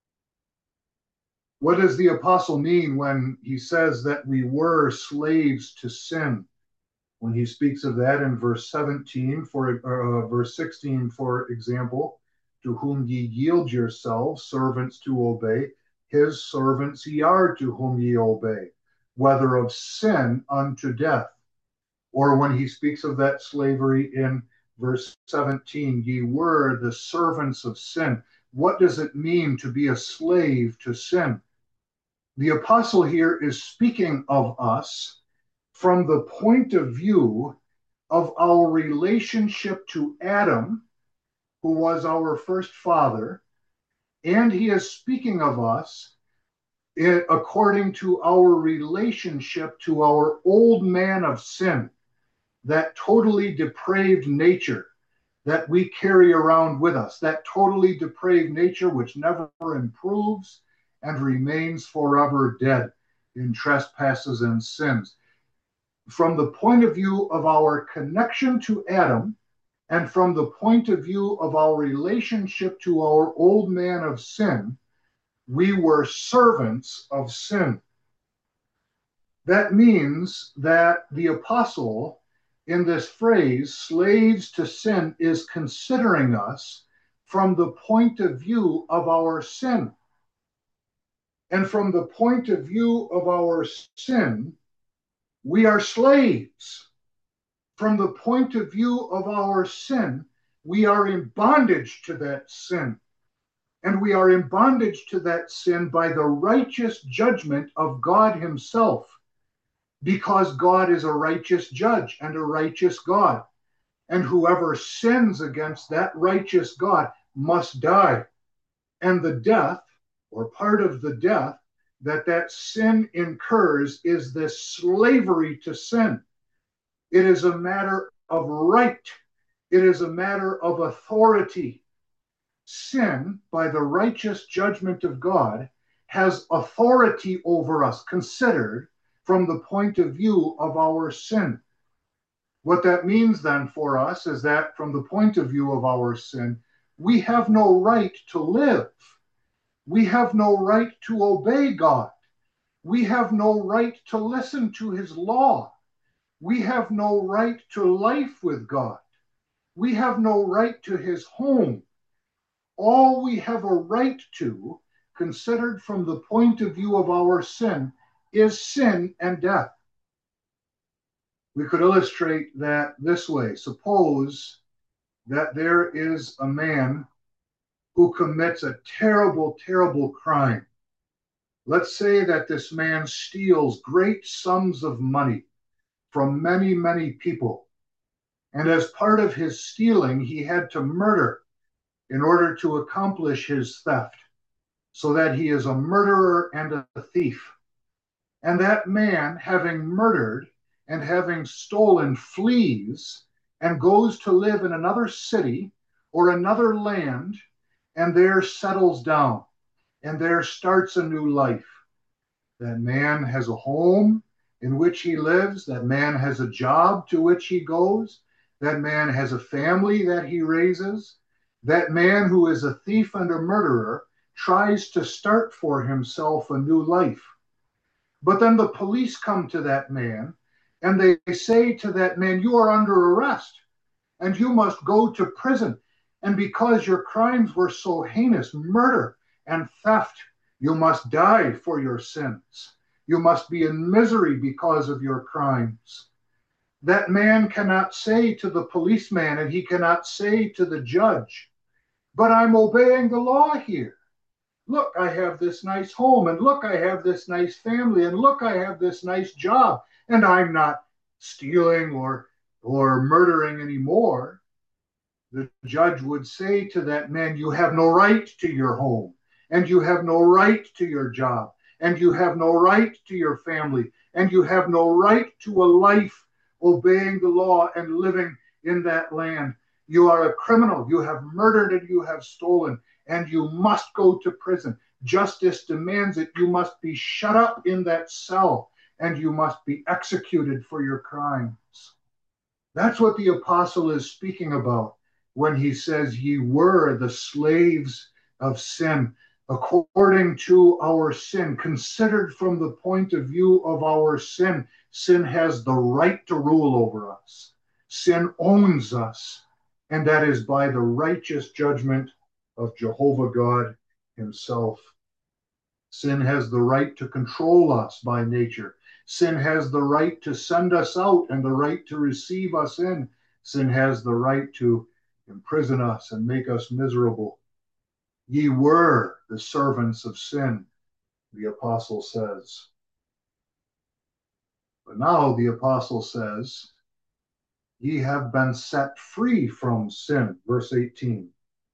What does the apostle mean when he says that we were slaves to sin? When he speaks of that in verse 17, verse 16, for example, to whom ye yield yourselves, servants to obey, his servants ye are to whom ye obey, whether of sin unto death. Or when he speaks of that slavery in verse 17, ye were the servants of sin. What does it mean to be a slave to sin? The apostle here is speaking of us from the point of view of our relationship to Adam, who was our first father, and he is speaking of us according to our relationship to our old man of sin, that totally depraved nature that we carry around with us, that totally depraved nature which never improves and remains forever dead in trespasses and sins. From the point of view of our connection to Adam, and from the point of view of our relationship to our old man of sin, we were servants of sin. That means that the apostle, in this phrase, slaves to sin, is considering us from the point of view of our sin. And from the point of view of our sin, we are slaves. From the point of view of our sin, we are in bondage to that sin. And we are in bondage to that sin by the righteous judgment of God himself, because God is a righteous judge and a righteous God. And whoever sins against that righteous God must die. And the death, or part of the death, that sin incurs is this slavery to sin. It is a matter of right. It is a matter of authority. Sin, by the righteous judgment of God, has authority over us, considered from the point of view of our sin. What that means then for us is that from the point of view of our sin, we have no right to live. We have no right to obey God. We have no right to listen to his law. We have no right to life with God. We have no right to his home. All we have a right to considered from the point of view of our sin, is sin and death. We could illustrate that this way. Suppose that there is a man who commits a terrible, terrible crime. Let's say that this man steals great sums of money from many, many people. And as part of his stealing, he had to murder in order to accomplish his theft, so that he is a murderer and a thief. And that man, having murdered and having stolen, flees and goes to live in another city or another land, and there settles down and there starts a new life. That man has a home in which he lives. That man has a job to which he goes. That man has a family that he raises. That man who is a thief and a murderer tries to start for himself a new life. But then the police come to that man and they say to that man, you are under arrest and you must go to prison. And because your crimes were so heinous, murder and theft, you must die for your sins. You must be in misery because of your crimes. That man cannot say to the policeman and he cannot say to the judge, but I'm obeying the law here. Look, I have this nice home, and look, I have this nice family, and look, I have this nice job, and I'm not stealing or murdering anymore. The judge would say to that man, you have no right to your home, and you have no right to your job, and you have no right to your family, and you have no right to a life obeying the law and living in that land. You are a criminal. You have murdered and you have stolen, and you must go to prison. Justice demands it. You must be shut up in that cell, and you must be executed for your crimes. That's what the apostle is speaking about when he says, ye were the slaves of sin, according to our sin, considered from the point of view of our sin. Sin has the right to rule over us. Sin owns us, and that is by the righteous judgment of Jehovah God himself. Sin has the right to control us by nature. Sin has the right to send us out and the right to receive us in. Sin has the right to imprison us and make us miserable. Ye were the servants of sin, the apostle says. But now the apostle says, ye have been set free from sin, verse 18.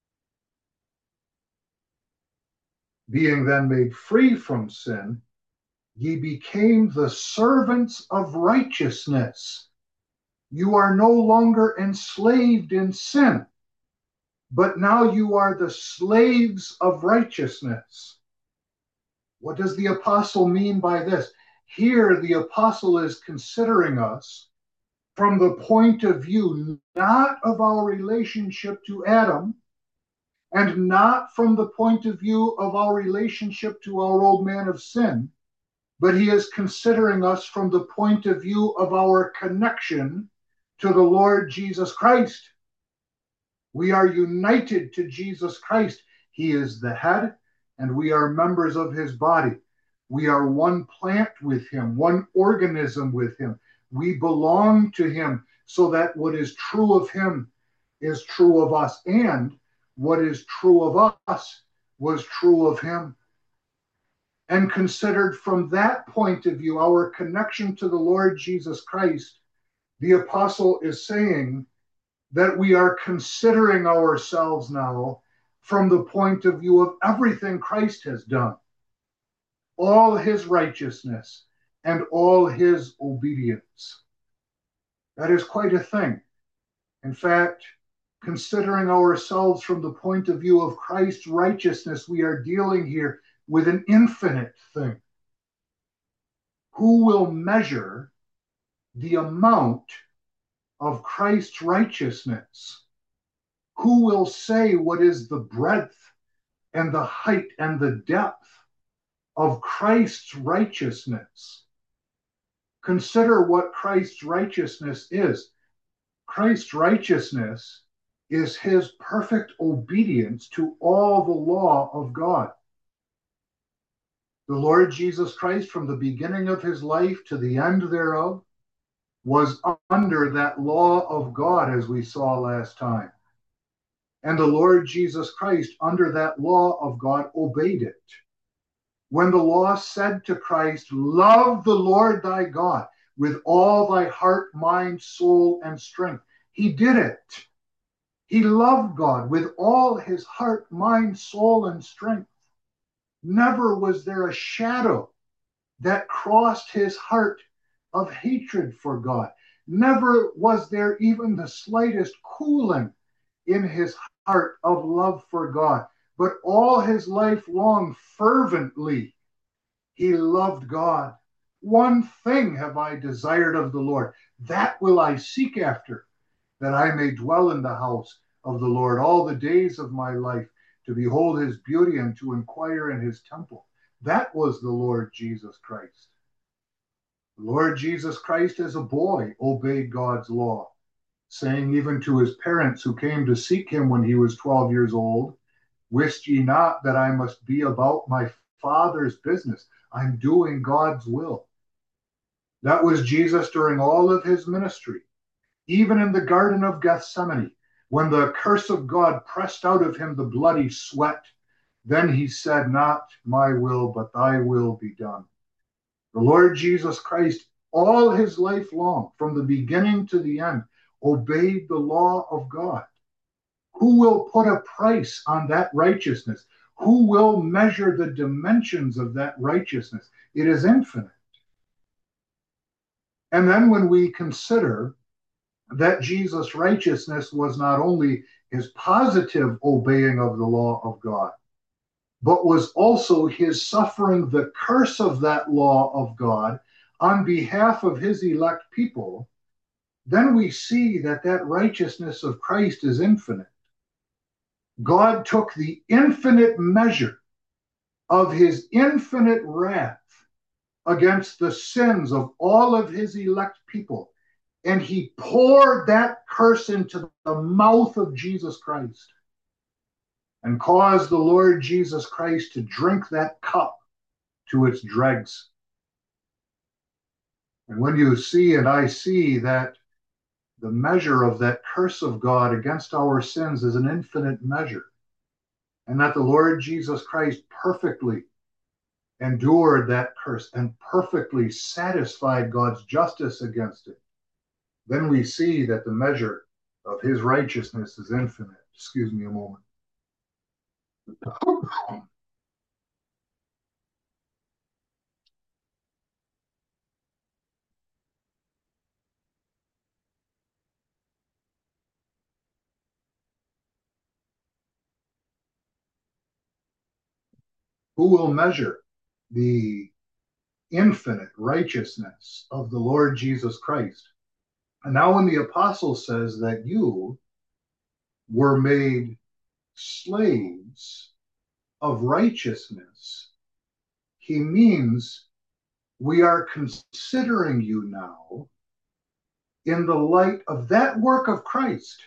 Being then made free from sin, ye became the servants of righteousness. You are no longer enslaved in sin, but now you are the slaves of righteousness. What does the apostle mean by this? Here, the apostle is considering us from the point of view not of our relationship to Adam, and not from the point of view of our relationship to our old man of sin, but he is considering us from the point of view of our connection to the Lord Jesus Christ. We are united to Jesus Christ. He is the head, and we are members of his body. We are one plant with him, one organism with him. We belong to him, so that what is true of him is true of us, and what is true of us was true of him. And considered from that point of view, our connection to the Lord Jesus Christ, the apostle is saying that we are considering ourselves now from the point of view of everything Christ has done, all his righteousness and all his obedience. That is quite a thing. In fact, considering ourselves from the point of view of Christ's righteousness, we are dealing here with an infinite thing. Who will measure the amount of Christ's righteousness? Who will say what is the breadth and the height and the depth of Christ's righteousness? Consider what Christ's righteousness is. Christ's righteousness is his perfect obedience to all the law of God. The Lord Jesus Christ, from the beginning of his life to the end thereof, was under that law of God, as we saw last time. And the Lord Jesus Christ, under that law of God, obeyed it. When the law said to Christ, love the Lord thy God with all thy heart, mind, soul, and strength, he did it. He loved God with all his heart, mind, soul, and strength. Never was there a shadow that crossed his heart of hatred for God. Never was there even the slightest cooling in his heart of love for God. But all his life long, fervently, he loved God. One thing have I desired of the Lord, that will I seek after, that I may dwell in the house of the Lord all the days of my life, to behold his beauty and to inquire in his temple. That was the Lord Jesus Christ. The Lord Jesus Christ, as a boy, obeyed God's law, saying even to his parents who came to seek him when he was 12 years old, wist ye not that I must be about my Father's business? I'm doing God's will. That was Jesus during all of his ministry. Even in the Garden of Gethsemane, when the curse of God pressed out of him the bloody sweat, then he said, not my will, but thy will be done. The Lord Jesus Christ, all his life long, from the beginning to the end, obeyed the law of God. Who will put a price on that righteousness? Who will measure the dimensions of that righteousness? It is infinite. And then when we consider that Jesus' righteousness was not only his positive obeying of the law of God, but was also his suffering the curse of that law of God on behalf of his elect people, then we see that that righteousness of Christ is infinite. God took the infinite measure of his infinite wrath against the sins of all of his elect people, and he poured that curse into the mouth of Jesus Christ and caused the Lord Jesus Christ to drink that cup to its dregs. And when you see and I see that the measure of that curse of God against our sins is an infinite measure, and that the Lord Jesus Christ perfectly endured that curse and perfectly satisfied God's justice against it, then we see that the measure of his righteousness is infinite. Excuse me a moment. Who will measure the infinite righteousness of the Lord Jesus Christ? And now when the apostle says that you were made slaves of righteousness, he means we are considering you now in the light of that work of Christ.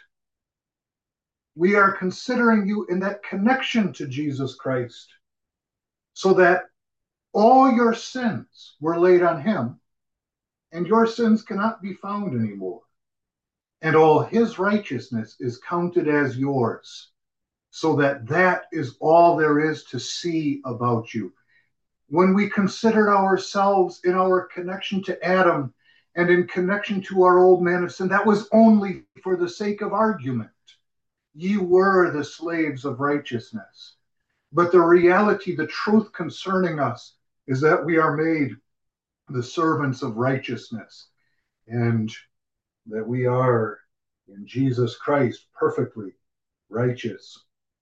We are considering you in that connection to Jesus Christ, so that all your sins were laid on him, and your sins cannot be found anymore. And all his righteousness is counted as yours, so that that is all there is to see about you. When we considered ourselves in our connection to Adam and in connection to our old man of sin, that was only for the sake of argument. Ye were the slaves of righteousness. But the reality, the truth concerning us is that we are made the servants of righteousness, and that we are in Jesus Christ perfectly righteous.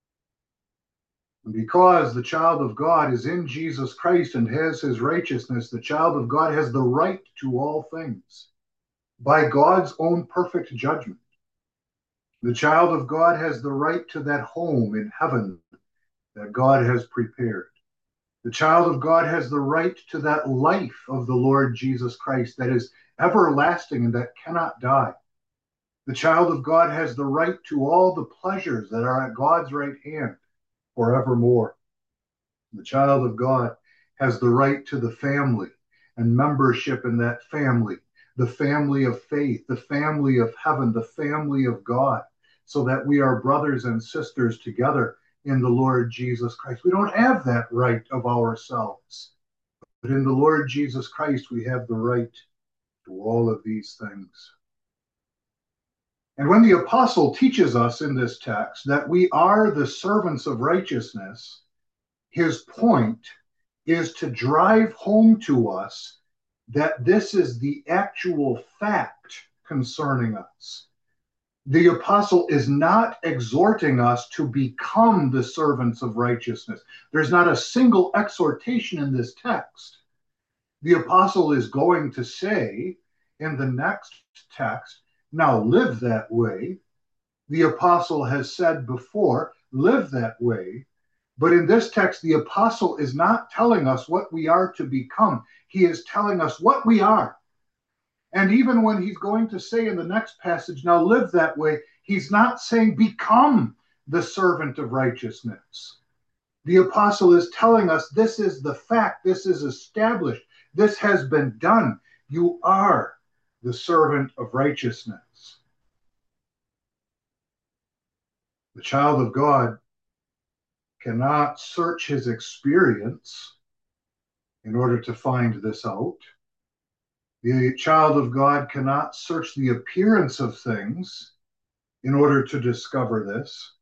And because the child of God is in Jesus Christ and has his righteousness, the child of God has the right to all things by God's own perfect judgment. The child of God has the right to that home in heaven that God has prepared. The child of God has the right to that life of the Lord Jesus Christ that is everlasting and that cannot die. The child of God has the right to all the pleasures that are at God's right hand forevermore. The child of God has the right to the family and membership in that family, the family of faith, the family of heaven, the family of God, so that we are brothers and sisters together in the Lord Jesus Christ. We don't have that right of ourselves, but in the Lord Jesus Christ, we have the right to all of these things. And when the apostle teaches us in this text that we are the servants of righteousness, his point is to drive home to us that this is the actual fact concerning us. The apostle is not exhorting us to become the servants of righteousness. There's not a single exhortation in this text. The apostle is going to say in the next text, now live that way. The apostle has said before, live that way. But in this text, the apostle is not telling us what we are to become. He is telling us what we are. And even when he's going to say in the next passage, now live that way, he's not saying become the servant of righteousness. The apostle is telling us this is the fact, this is established, this has been done. You are the servant of righteousness. The child of God cannot search his experience in order to find this out. The child of God cannot search the appearance of things in order to discover this.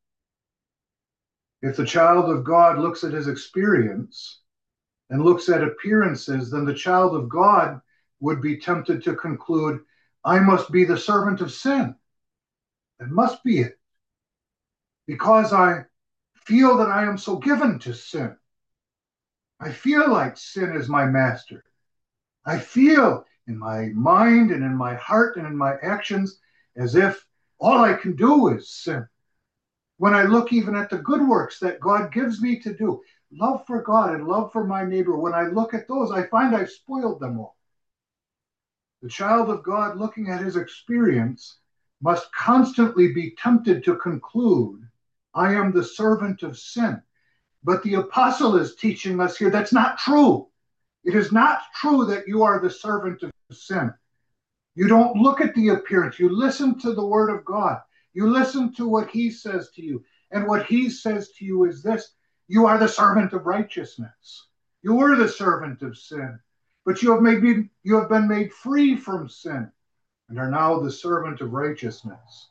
If the child of God looks at his experience and looks at appearances, then the child of God would be tempted to conclude, I must be the servant of sin. That must be it. Because I feel that I am so given to sin. I feel like sin is my master. I feel in my mind and in my heart and in my actions as if all I can do is sin. When I look even at the good works that God gives me to do, love for God and love for my neighbor, when I look at those, I find I've spoiled them all. The child of God looking at his experience must constantly be tempted to conclude, I am the servant of sin. But the apostle is teaching us here that's not true. It is not true that you are the servant of sin. You don't look at the appearance. You listen to the word of God. You listen to what he says to you. And what he says to you is this: you are the servant of righteousness. You were the servant of sin, but you have been made free from sin and are now the servant of righteousness.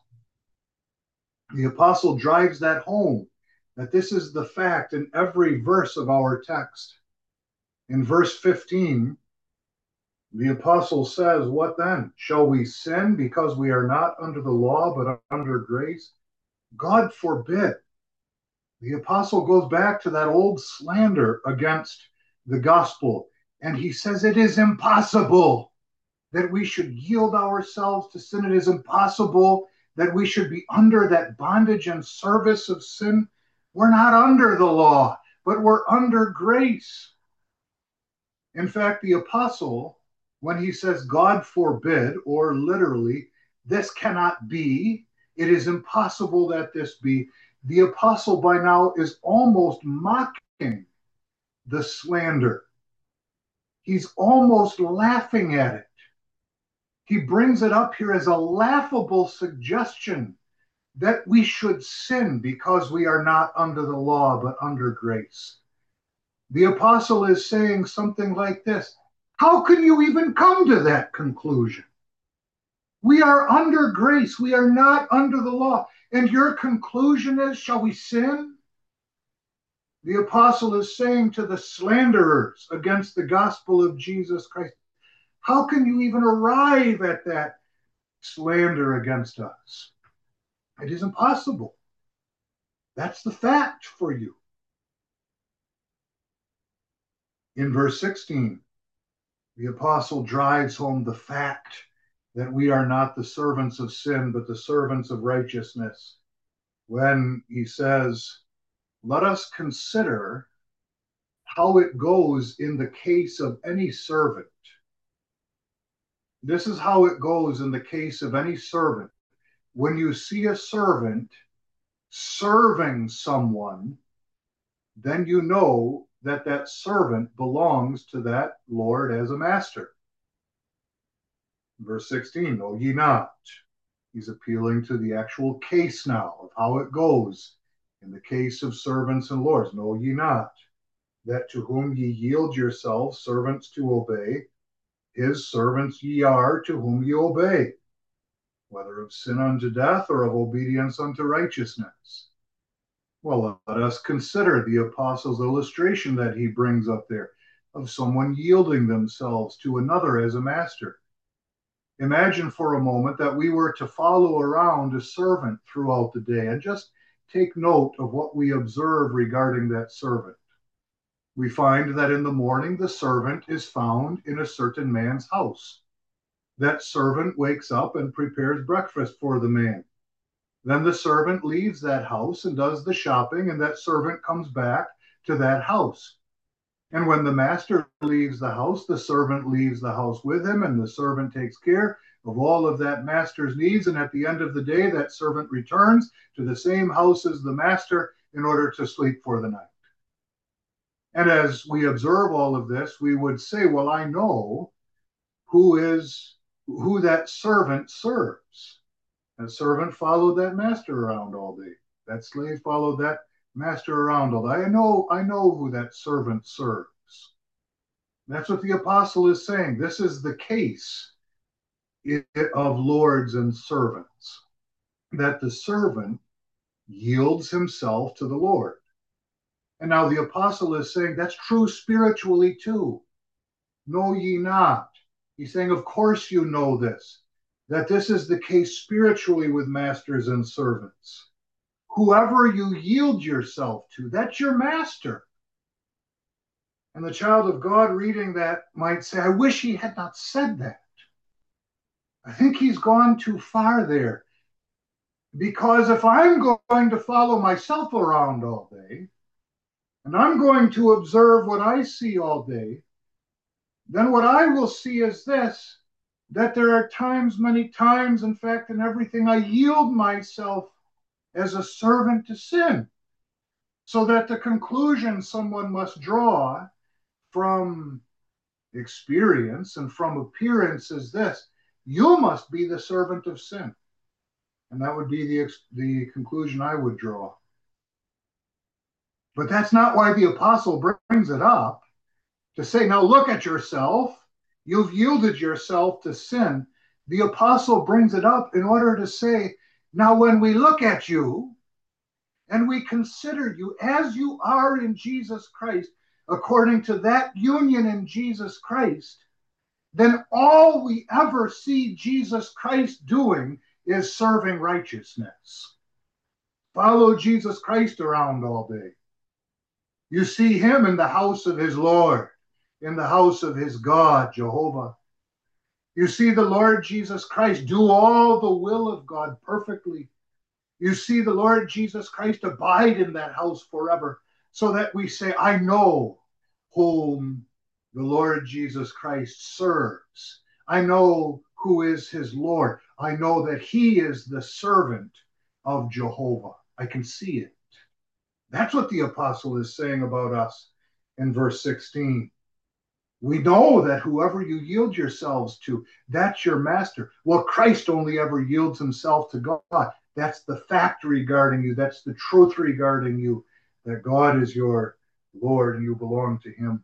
The apostle drives that home, that this is the fact in every verse of our text. In verse 15, the apostle says, what then? Shall we sin because we are not under the law but under grace? God forbid. The apostle goes back to that old slander against the gospel, and he says it is impossible that we should yield ourselves to sin. It is impossible that we should be under that bondage and service of sin. We're not under the law, but we're under grace. In fact, the apostle, when he says God forbid, or literally, this cannot be, it is impossible that this be, the apostle by now is almost mocking the slander. He's almost laughing at it. He brings it up here as a laughable suggestion that we should sin because we are not under the law but under grace. The apostle is saying something like this: how can you even come to that conclusion? We are under grace. We are not under the law. And your conclusion is, shall we sin? The apostle is saying to the slanderers against the gospel of Jesus Christ, how can you even arrive at that slander against us? It is impossible. That's the fact for you. In verse 16, the apostle drives home the fact that we are not the servants of sin, but the servants of righteousness, when he says, let us consider how it goes in the case of any servant. This is how it goes in the case of any servant. When you see a servant serving someone, then you know that that servant belongs to that Lord as a master. Verse 16, know ye not. He's appealing to the actual case now of how it goes in the case of servants and lords. Know ye not that to whom ye yield yourselves servants to obey, his servants ye are to whom ye obey, whether of sin unto death or of obedience unto righteousness. Well, let us consider the apostle's illustration that he brings up there of someone yielding themselves to another as a master. Imagine for a moment that we were to follow around a servant throughout the day and just take note of what we observe regarding that servant. We find that in the morning the servant is found in a certain man's house. That servant wakes up and prepares breakfast for the man. Then the servant leaves that house and does the shopping, and that servant comes back to that house. And when the master leaves the house, the servant leaves the house with him, and the servant takes care of all of that master's needs. And at the end of the day, that servant returns to the same house as the master in order to sleep for the night. And as we observe all of this, we would say, well, I know who that servant serves. That servant followed that master around all day. That slave followed that master around all day. I know who that servant serves. That's what the apostle is saying. This is the case of lords and servants, that the servant yields himself to the Lord. And now the apostle is saying that's true spiritually too. Know ye not. He's saying, of course you know this, that this is the case spiritually with masters and servants. Whoever you yield yourself to, that's your master. And the child of God reading that might say, I wish he had not said that. I think he's gone too far there. Because if I'm going to follow myself around all day, and I'm going to observe what I see all day, then what I will see is this, that there are times, many times, in fact, in everything, I yield myself as a servant to sin. So that the conclusion someone must draw from experience and from appearance is this: you must be the servant of sin. And that would be the conclusion I would draw. But that's not why the apostle brings it up, to say, now look at yourself. You've yielded yourself to sin. The apostle brings it up in order to say, now when we look at you and we consider you as you are in Jesus Christ, according to that union in Jesus Christ, then all we ever see Jesus Christ doing is serving righteousness. Follow Jesus Christ around all day. You see him in the house of his Lord, in the house of his God, Jehovah. You see the Lord Jesus Christ do all the will of God perfectly. You see the Lord Jesus Christ abide in that house forever, so that we say, I know whom the Lord Jesus Christ serves. I know who is his Lord. I know that he is the servant of Jehovah. I can see it. That's what the apostle is saying about us in verse 16. We know that whoever you yield yourselves to, that's your master. Well, Christ only ever yields himself to God. That's the fact regarding you. That's the truth regarding you, that God is your Lord and you belong to him.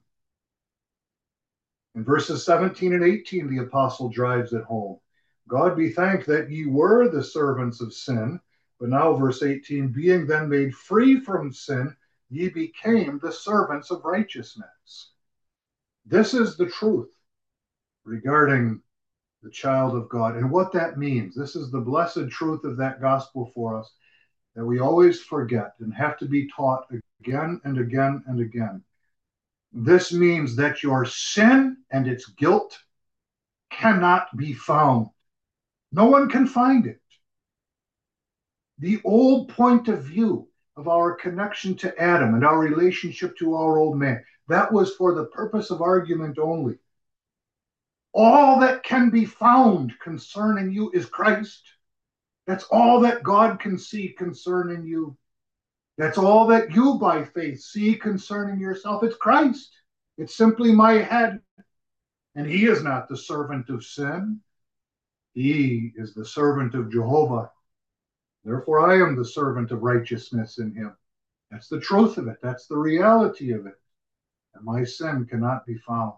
In verses 17 and 18, the apostle drives it home. God be thanked that ye were the servants of sin, but now verse 18, being then made free from sin, ye became the servants of righteousness. This is the truth regarding the child of God and what that means. This is the blessed truth of that gospel for us that we always forget and have to be taught again and again and again. This means that your sin and its guilt cannot be found. No one can find it. The old point of view of our connection to Adam and our relationship to our old man, that was for the purpose of argument only. All that can be found concerning you is Christ. That's all that God can see concerning you. That's all that you by faith see concerning yourself. It's Christ. It's simply my head. And he is not the servant of sin. He is the servant of Jehovah. Therefore, I am the servant of righteousness in him. That's the truth of it. That's the reality of it. And my sin cannot be found.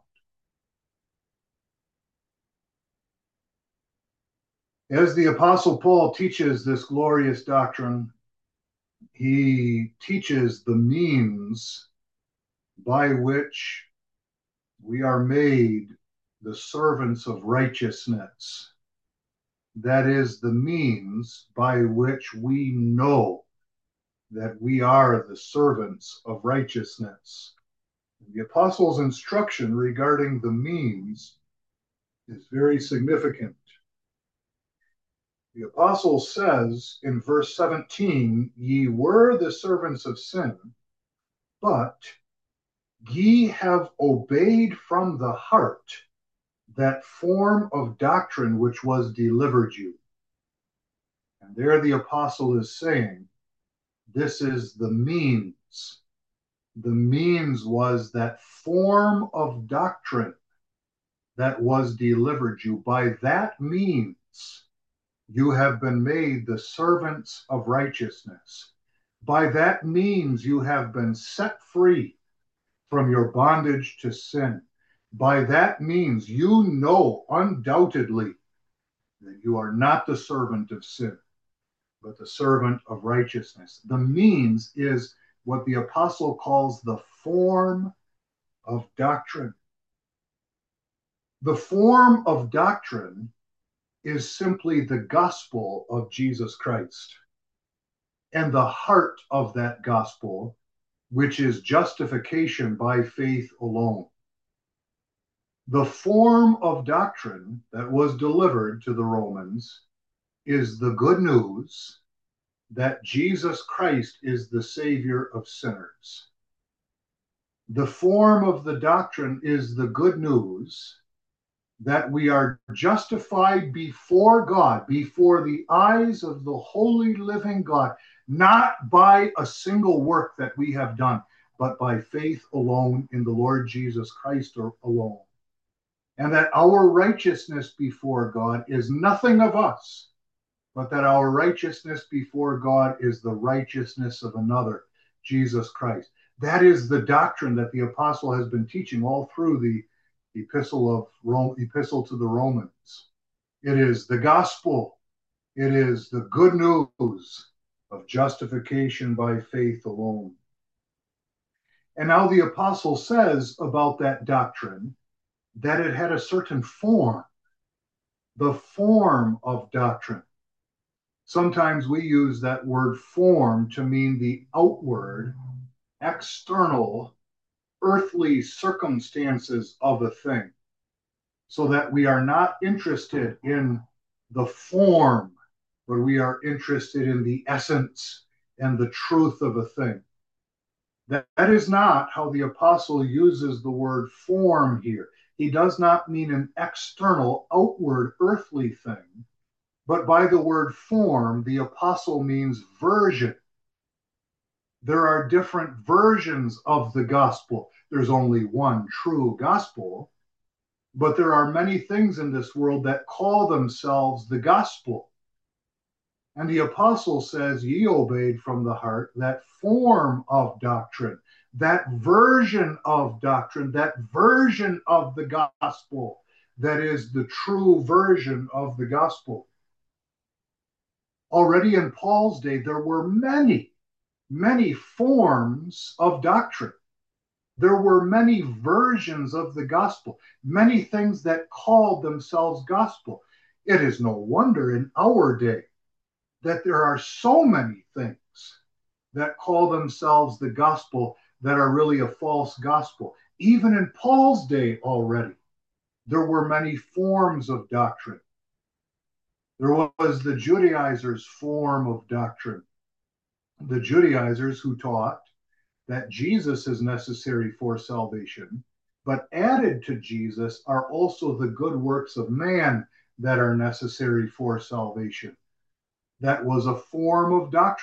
As the Apostle Paul teaches this glorious doctrine, he teaches the means by which we are made the servants of righteousness. That is the means by which we know that we are the servants of righteousness. The apostle's instruction regarding the means is very significant. The apostle says in verse 17, ye were the servants of sin, but ye have obeyed from the heart that form of doctrine which was delivered you. And there the apostle is saying, this is the means. The means was that form of doctrine that was delivered you. By that means, you have been made the servants of righteousness. By that means, you have been set free from your bondage to sin. By that means, you know undoubtedly that you are not the servant of sin, but the servant of righteousness. The means is what the apostle calls the form of doctrine. The form of doctrine is simply the gospel of Jesus Christ and the heart of that gospel, which is justification by faith alone. The form of doctrine that was delivered to the Romans is the good news that Jesus Christ is the Savior of sinners. The form of the doctrine is the good news that we are justified before God, before the eyes of the holy living God, not by a single work that we have done, but by faith alone in the Lord Jesus Christ alone. And that our righteousness before God is nothing of us, but that our righteousness before God is the righteousness of another, Jesus Christ. That is the doctrine that the apostle has been teaching all through the epistle to the Romans. It is the gospel. It is the good news of justification by faith alone. And now the apostle says about that doctrine that it had a certain form, the form of doctrine. Sometimes we use that word form to mean the outward, external, earthly circumstances of a thing, so that we are not interested in the form, but we are interested in the essence and the truth of a thing. That is not how the apostle uses the word form here. He does not mean an external, outward, earthly thing, but by the word form, the apostle means version. There are different versions of the gospel. There's only one true gospel, but there are many things in this world that call themselves the gospel. And the apostle says, ye obeyed from the heart that form of doctrine, that version of doctrine, that version of the gospel that is the true version of the gospel. Already in Paul's day, there were many, many forms of doctrine. There were many versions of the gospel, many things that called themselves gospel. It is no wonder in our day that there are so many things that call themselves the gospel that are really a false gospel. Even in Paul's day already, there were many forms of doctrine. There was the Judaizers' form of doctrine. The Judaizers who taught that Jesus is necessary for salvation, but added to Jesus are also the good works of man that are necessary for salvation. That was a form of doctrine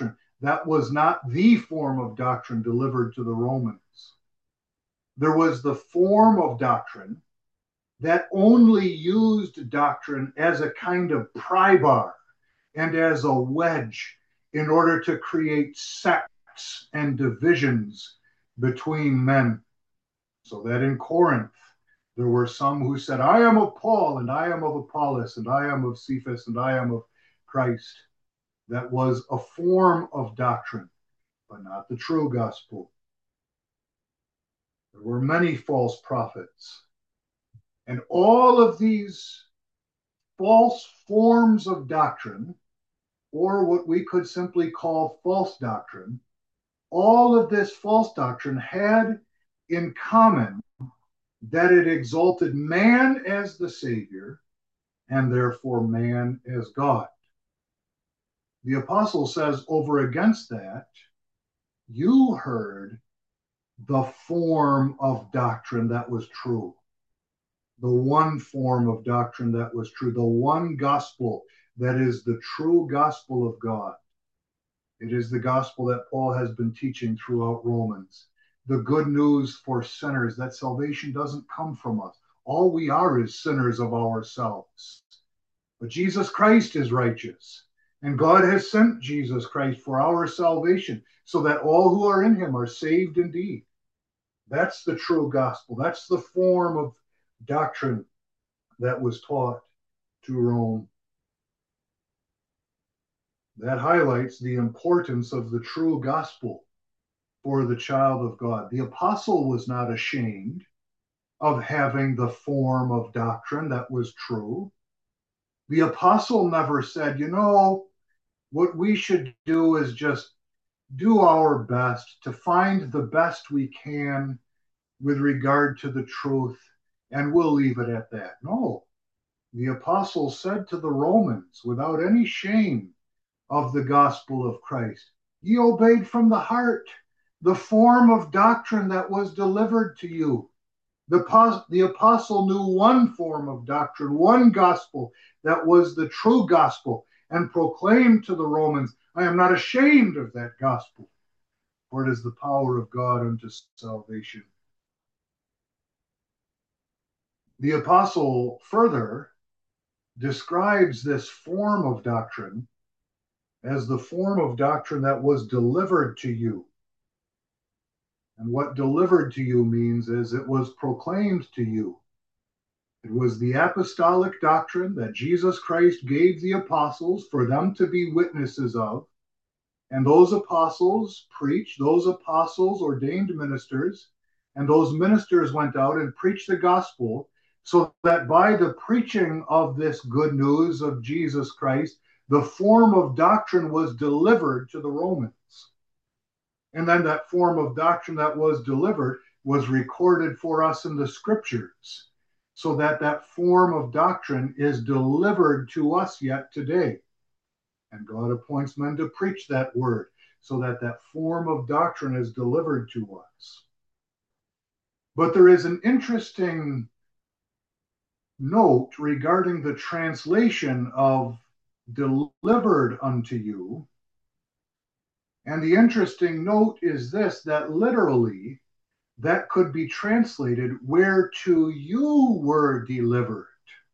That was not the form of doctrine delivered to the Romans. There was the form of doctrine that only used doctrine as a kind of pry bar and as a wedge in order to create sects and divisions between men. So that in Corinth, there were some who said, I am of Paul, and I am of Apollos, and I am of Cephas, and I am of Christ. That was a form of doctrine, but not the true gospel. There were many false prophets. And all of these false forms of doctrine, or what we could simply call false doctrine, all of this false doctrine had in common that it exalted man as the Savior and therefore man as God. The apostle says over against that, you heard the form of doctrine that was true, the one form of doctrine that was true, the one gospel that is the true gospel of God. It is the gospel that Paul has been teaching throughout Romans. The good news for sinners that salvation doesn't come from us. All we are is sinners of ourselves. But Jesus Christ is righteous. And God has sent Jesus Christ for our salvation so that all who are in him are saved indeed. That's the true gospel. That's the form of doctrine that was taught to Rome. That highlights the importance of the true gospel for the child of God. The apostle was not ashamed of having the form of doctrine that was true. The apostle never said, what we should do is just do our best to find the best we can with regard to the truth, and we'll leave it at that. No, the apostle said to the Romans without any shame of the gospel of Christ, ye obeyed from the heart the form of doctrine that was delivered to you. The apostle knew one form of doctrine, one gospel that was the true gospel, and proclaimed to the Romans, I am not ashamed of that gospel, for it is the power of God unto salvation. The apostle further describes this form of doctrine as the form of doctrine that was delivered to you. And what delivered to you means is it was proclaimed to you. It was the apostolic doctrine that Jesus Christ gave the apostles for them to be witnesses of. And those apostles preached, those apostles ordained ministers, and those ministers went out and preached the gospel, so that by the preaching of this good news of Jesus Christ, the form of doctrine was delivered to the Romans. And then that form of doctrine that was delivered was recorded for us in the scriptures, so that that form of doctrine is delivered to us yet today. And God appoints men to preach that word, so that that form of doctrine is delivered to us. But there is an interesting note regarding the translation of delivered unto you. And the interesting note is this, that literally that could be translated whereto you were delivered.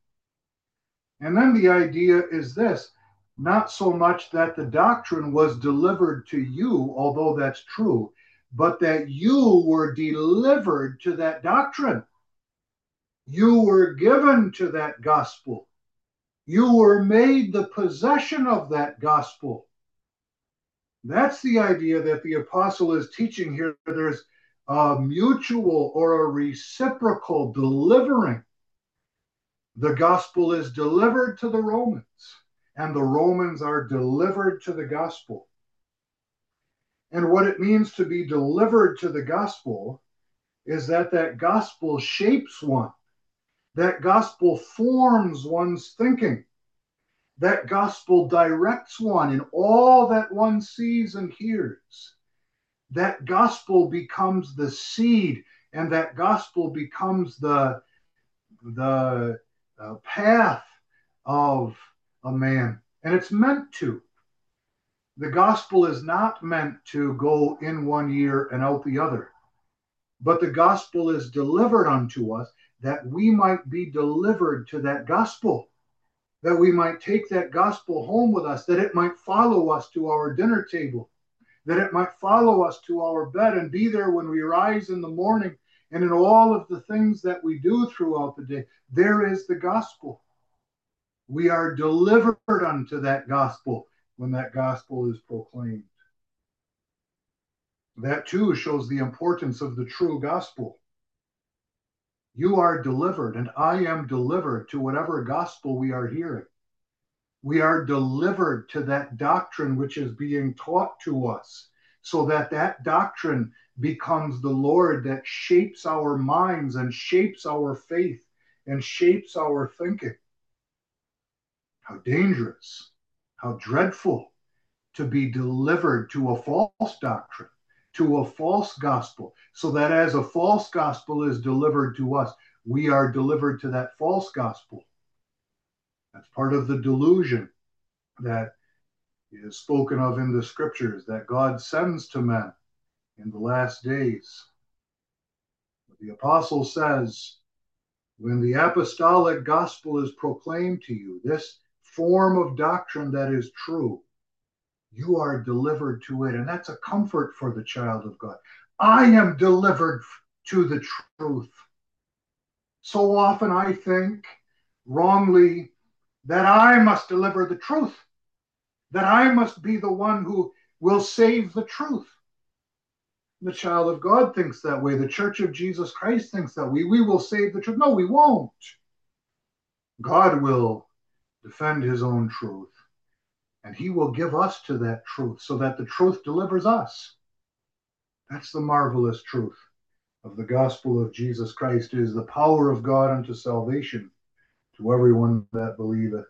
And then the idea is this, not so much that the doctrine was delivered to you, although that's true, but that you were delivered to that doctrine. You were given to that gospel. You were made the possession of that gospel. That's the idea that the apostle is teaching here. There's a mutual or a reciprocal delivering. The gospel is delivered to the Romans, and the Romans are delivered to the gospel. And what it means to be delivered to the gospel is that that gospel shapes one. That gospel forms one's thinking. That gospel directs one in all that one sees and hears. That gospel becomes the seed, and that gospel becomes the path of a man. And it's meant to. The gospel is not meant to go in one ear and out the other, but the gospel is delivered unto us that we might be delivered to that gospel, that we might take that gospel home with us, that it might follow us to our dinner table, that it might follow us to our bed and be there when we rise in the morning, and in all of the things that we do throughout the day. There is the gospel. We are delivered unto that gospel when that gospel is proclaimed. That too shows the importance of the true gospel. You are delivered, and I am delivered to whatever gospel we are hearing. We are delivered to that doctrine which is being taught to us, so that that doctrine becomes the Lord that shapes our minds and shapes our faith and shapes our thinking. How dangerous, how dreadful to be delivered to a false doctrine, to a false gospel, so that as a false gospel is delivered to us, we are delivered to that false gospel. That's part of the delusion that is spoken of in the scriptures that God sends to men in the last days. The apostle says, when the apostolic gospel is proclaimed to you, this form of doctrine that is true, you are delivered to it. And that's a comfort for the child of God. I am delivered to the truth. So often I think wrongly that I must deliver the truth, that I must be the one who will save the truth. The child of God thinks that way. The Church of Jesus Christ thinks that way. We will save the truth. No, we won't. God will defend his own truth, and he will give us to that truth so that the truth delivers us. That's the marvelous truth of the gospel of Jesus Christ, is the power of God unto salvation to everyone that believeth.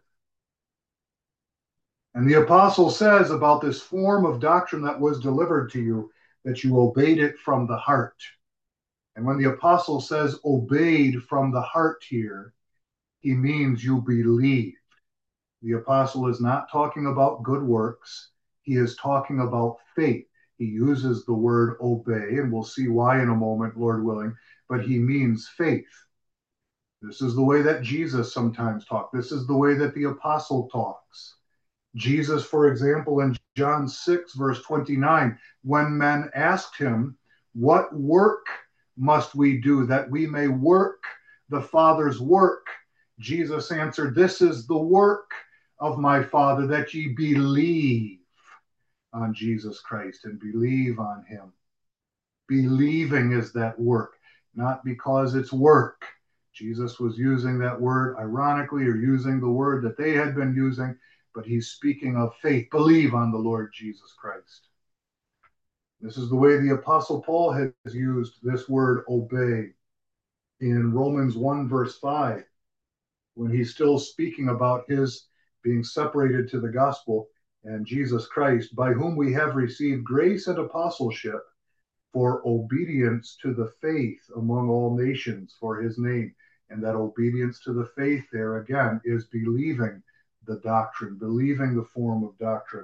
And the apostle says about this form of doctrine that was delivered to you, that you obeyed it from the heart. And when the apostle says obeyed from the heart here, he means you believed. The apostle is not talking about good works. He is talking about faith. He uses the word obey, and we'll see why in a moment, Lord willing, but he means faith. This is the way that Jesus sometimes talked. This is the way that the apostle talks. Jesus, for example, in John 6, verse 29, when men asked him, what work must we do that we may work the Father's work? Jesus answered, this is the work of my Father, that ye believe on Jesus Christ and believe on him. Believing is that work, not because it's work. Jesus was using that word ironically, or using the word that they had been using, but he's speaking of faith. Believe on the Lord Jesus Christ. This is the way the Apostle Paul has used this word obey in Romans 1, verse 5, when he's still speaking about his being separated to the gospel and Jesus Christ, by whom we have received grace and apostleship for obedience to the faith among all nations for his name. And that obedience to the faith there, again, is believing the doctrine, believing the form of doctrine.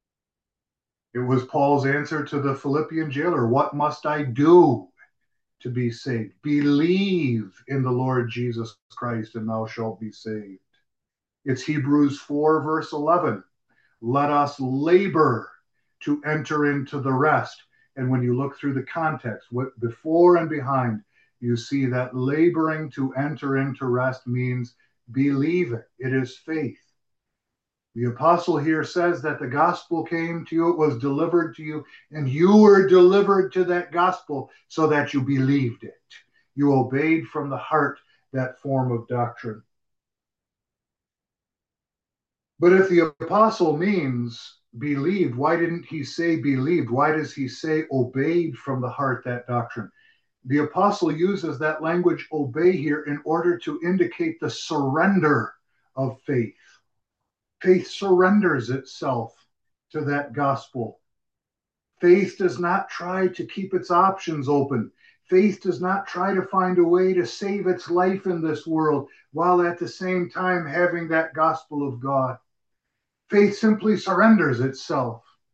It was Paul's answer to the Philippian jailer, what must I do to be saved? Believe in the Lord Jesus Christ, and thou shalt be saved. It's Hebrews 4, verse 11. Let us labor to enter into the rest. And when you look through the context, what before and behind, you see that laboring to enter into rest means believing. It is faith. The apostle here says that the gospel came to you, it was delivered to you, and you were delivered to that gospel so that you believed it. You obeyed from the heart that form of doctrine. But if the apostle means believed, why didn't he say believed? Why does he say obeyed from the heart that doctrine? The apostle uses that language obey here in order to indicate the surrender of faith. Faith surrenders itself to that gospel. Faith does not try to keep its options open. Faith does not try to find a way to save its life in this world while at the same time having that gospel of God. Faith simply surrenders itself.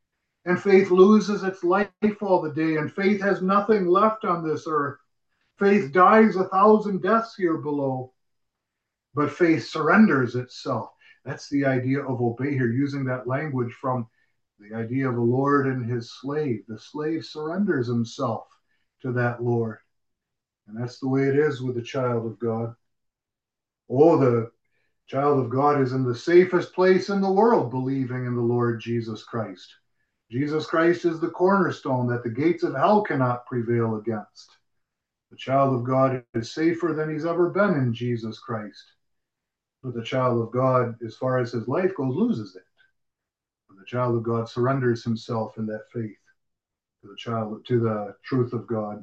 And faith loses its life all the day, and faith has nothing left on this earth. Faith dies 1,000 deaths here below, but faith surrenders itself. That's the idea of obey here, using that language from the idea of a Lord and his slave. The slave surrenders himself to that Lord. And that's the way it is with the child of God. Oh, the child of God is in the safest place in the world, believing in the Lord Jesus Christ. Jesus Christ is the cornerstone that the gates of hell cannot prevail against. The child of God is safer than he's ever been in Jesus Christ. But the child of God, as far as his life goes, loses it. But the child of God surrenders himself in that faith to the truth of God.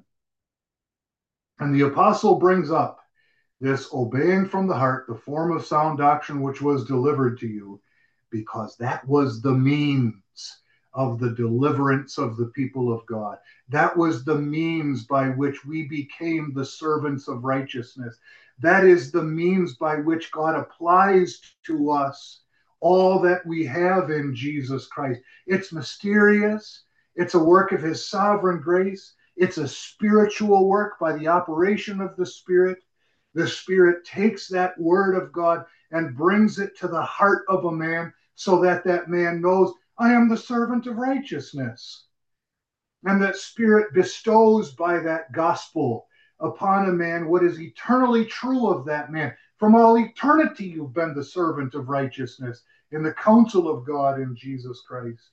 And the apostle brings up this obeying from the heart, the form of sound doctrine which was delivered to you, because that was the means of the deliverance of the people of God. That was the means by which we became the servants of righteousness. That is the means by which God applies to us all that we have in Jesus Christ. It's mysterious. It's a work of his sovereign grace. It's a spiritual work by the operation of the Spirit. The Spirit takes that word of God and brings it to the heart of a man so that that man knows, I am the servant of righteousness. And that Spirit bestows by that gospel upon a man what is eternally true of that man. From all eternity, you've been the servant of righteousness in the counsel of God in Jesus Christ.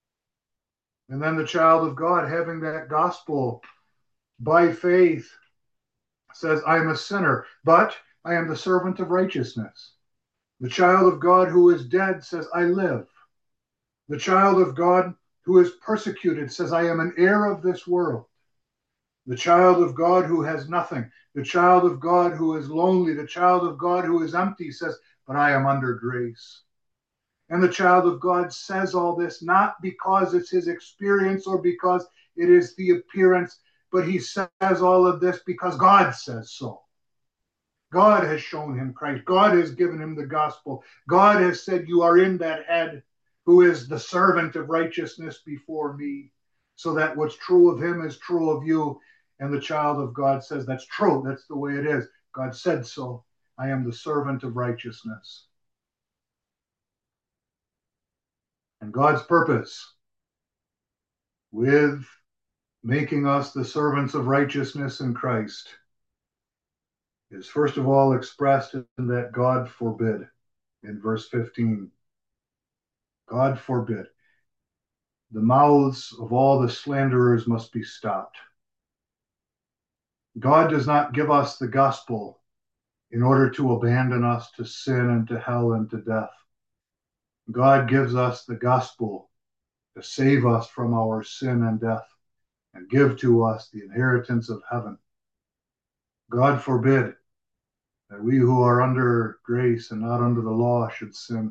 And then the child of God, having that gospel by faith, says, I am a sinner, but I am the servant of righteousness. The child of God who is dead says, I live. The child of God who is persecuted says, I am an heir of this world. The child of God who has nothing, the child of God who is lonely, the child of God who is empty says, but I am under grace. And the child of God says all this not because it's his experience or because it is the appearance, but he says all of this because God says so. God has shown him Christ. God has given him the gospel. God has said, you are in that head who is the servant of righteousness before me, so that what's true of him is true of you. And the child of God says, that's true. That's the way it is. God said so. I am the servant of righteousness. And God's purpose with making us the servants of righteousness in Christ is first of all expressed in that God forbid in verse 15. God forbid. The mouths of all the slanderers must be stopped. God does not give us the gospel in order to abandon us to sin and to hell and to death. God gives us the gospel to save us from our sin and death and give to us the inheritance of heaven. God forbid that we who are under grace and not under the law should sin.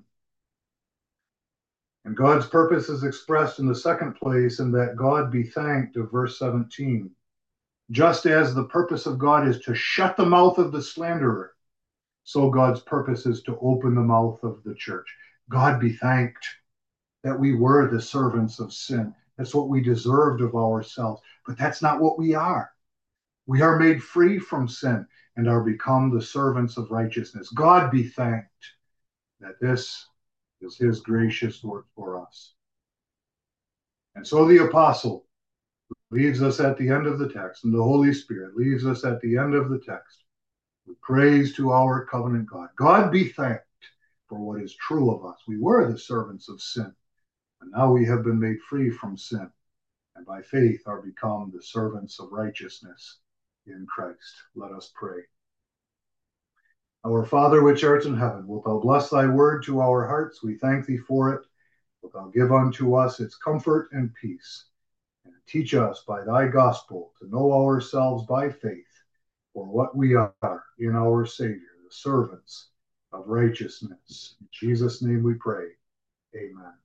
And God's purpose is expressed in the second place in that God be thanked of verse 17. Just as the purpose of God is to shut the mouth of the slanderer, so God's purpose is to open the mouth of the church. God be thanked that we were the servants of sin. That's what we deserved of ourselves, but that's not what we are. We are made free from sin and are become the servants of righteousness. God be thanked that this is his gracious work for us. And so the apostle leaves us at the end of the text, and the Holy Spirit leaves us at the end of the text with praise to our covenant God. God be thanked for what is true of us. We were the servants of sin, and now we have been made free from sin, and by faith are become the servants of righteousness in Christ. Let us pray. Our Father, which art in heaven, wilt thou bless thy word to our hearts? We thank thee for it. Wilt thou give unto us its comfort and peace, and teach us by thy gospel to know ourselves by faith for what we are in our Savior, the servants of righteousness. In Jesus' name we pray. Amen.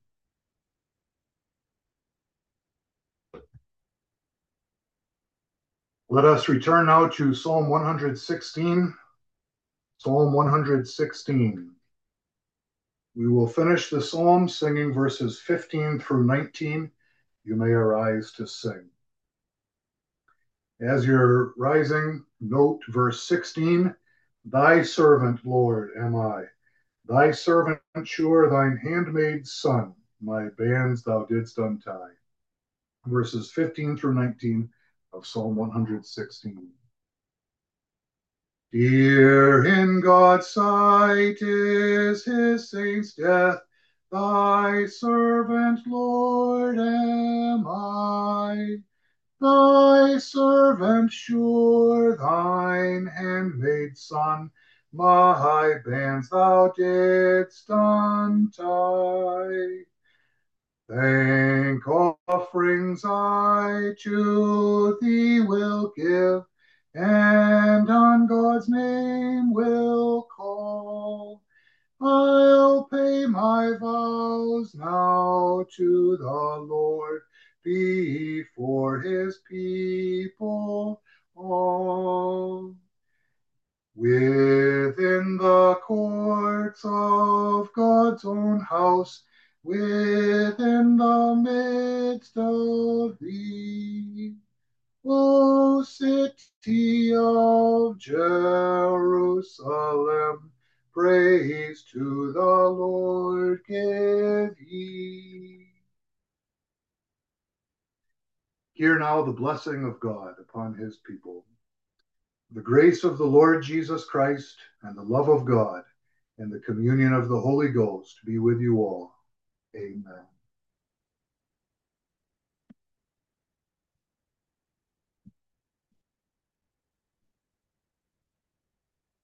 Let us return now to Psalm 116. Psalm 116. We will finish the psalm singing verses 15 through 19, you may arise to sing. As you're rising, note verse 16, thy servant, Lord, am I. Thy servant sure, thine handmaid's son, my bands thou didst untie. Verses 15 through 19 of Psalm 116. Dear in God's sight is his saints' death, thy servant, Lord, am I. Thy servant sure, thine handmaid's son, my bands thou didst untie. Thank offerings I to thee will give, and on God's name will call. I'll pay my vows now to the Lord before his people all. Within the courts of God's own house, within the midst of thee, O city of Jerusalem, praise to the Lord give ye. Hear now the blessing of God upon his people. The grace of the Lord Jesus Christ and the love of God and the communion of the Holy Ghost be with you all. Amen.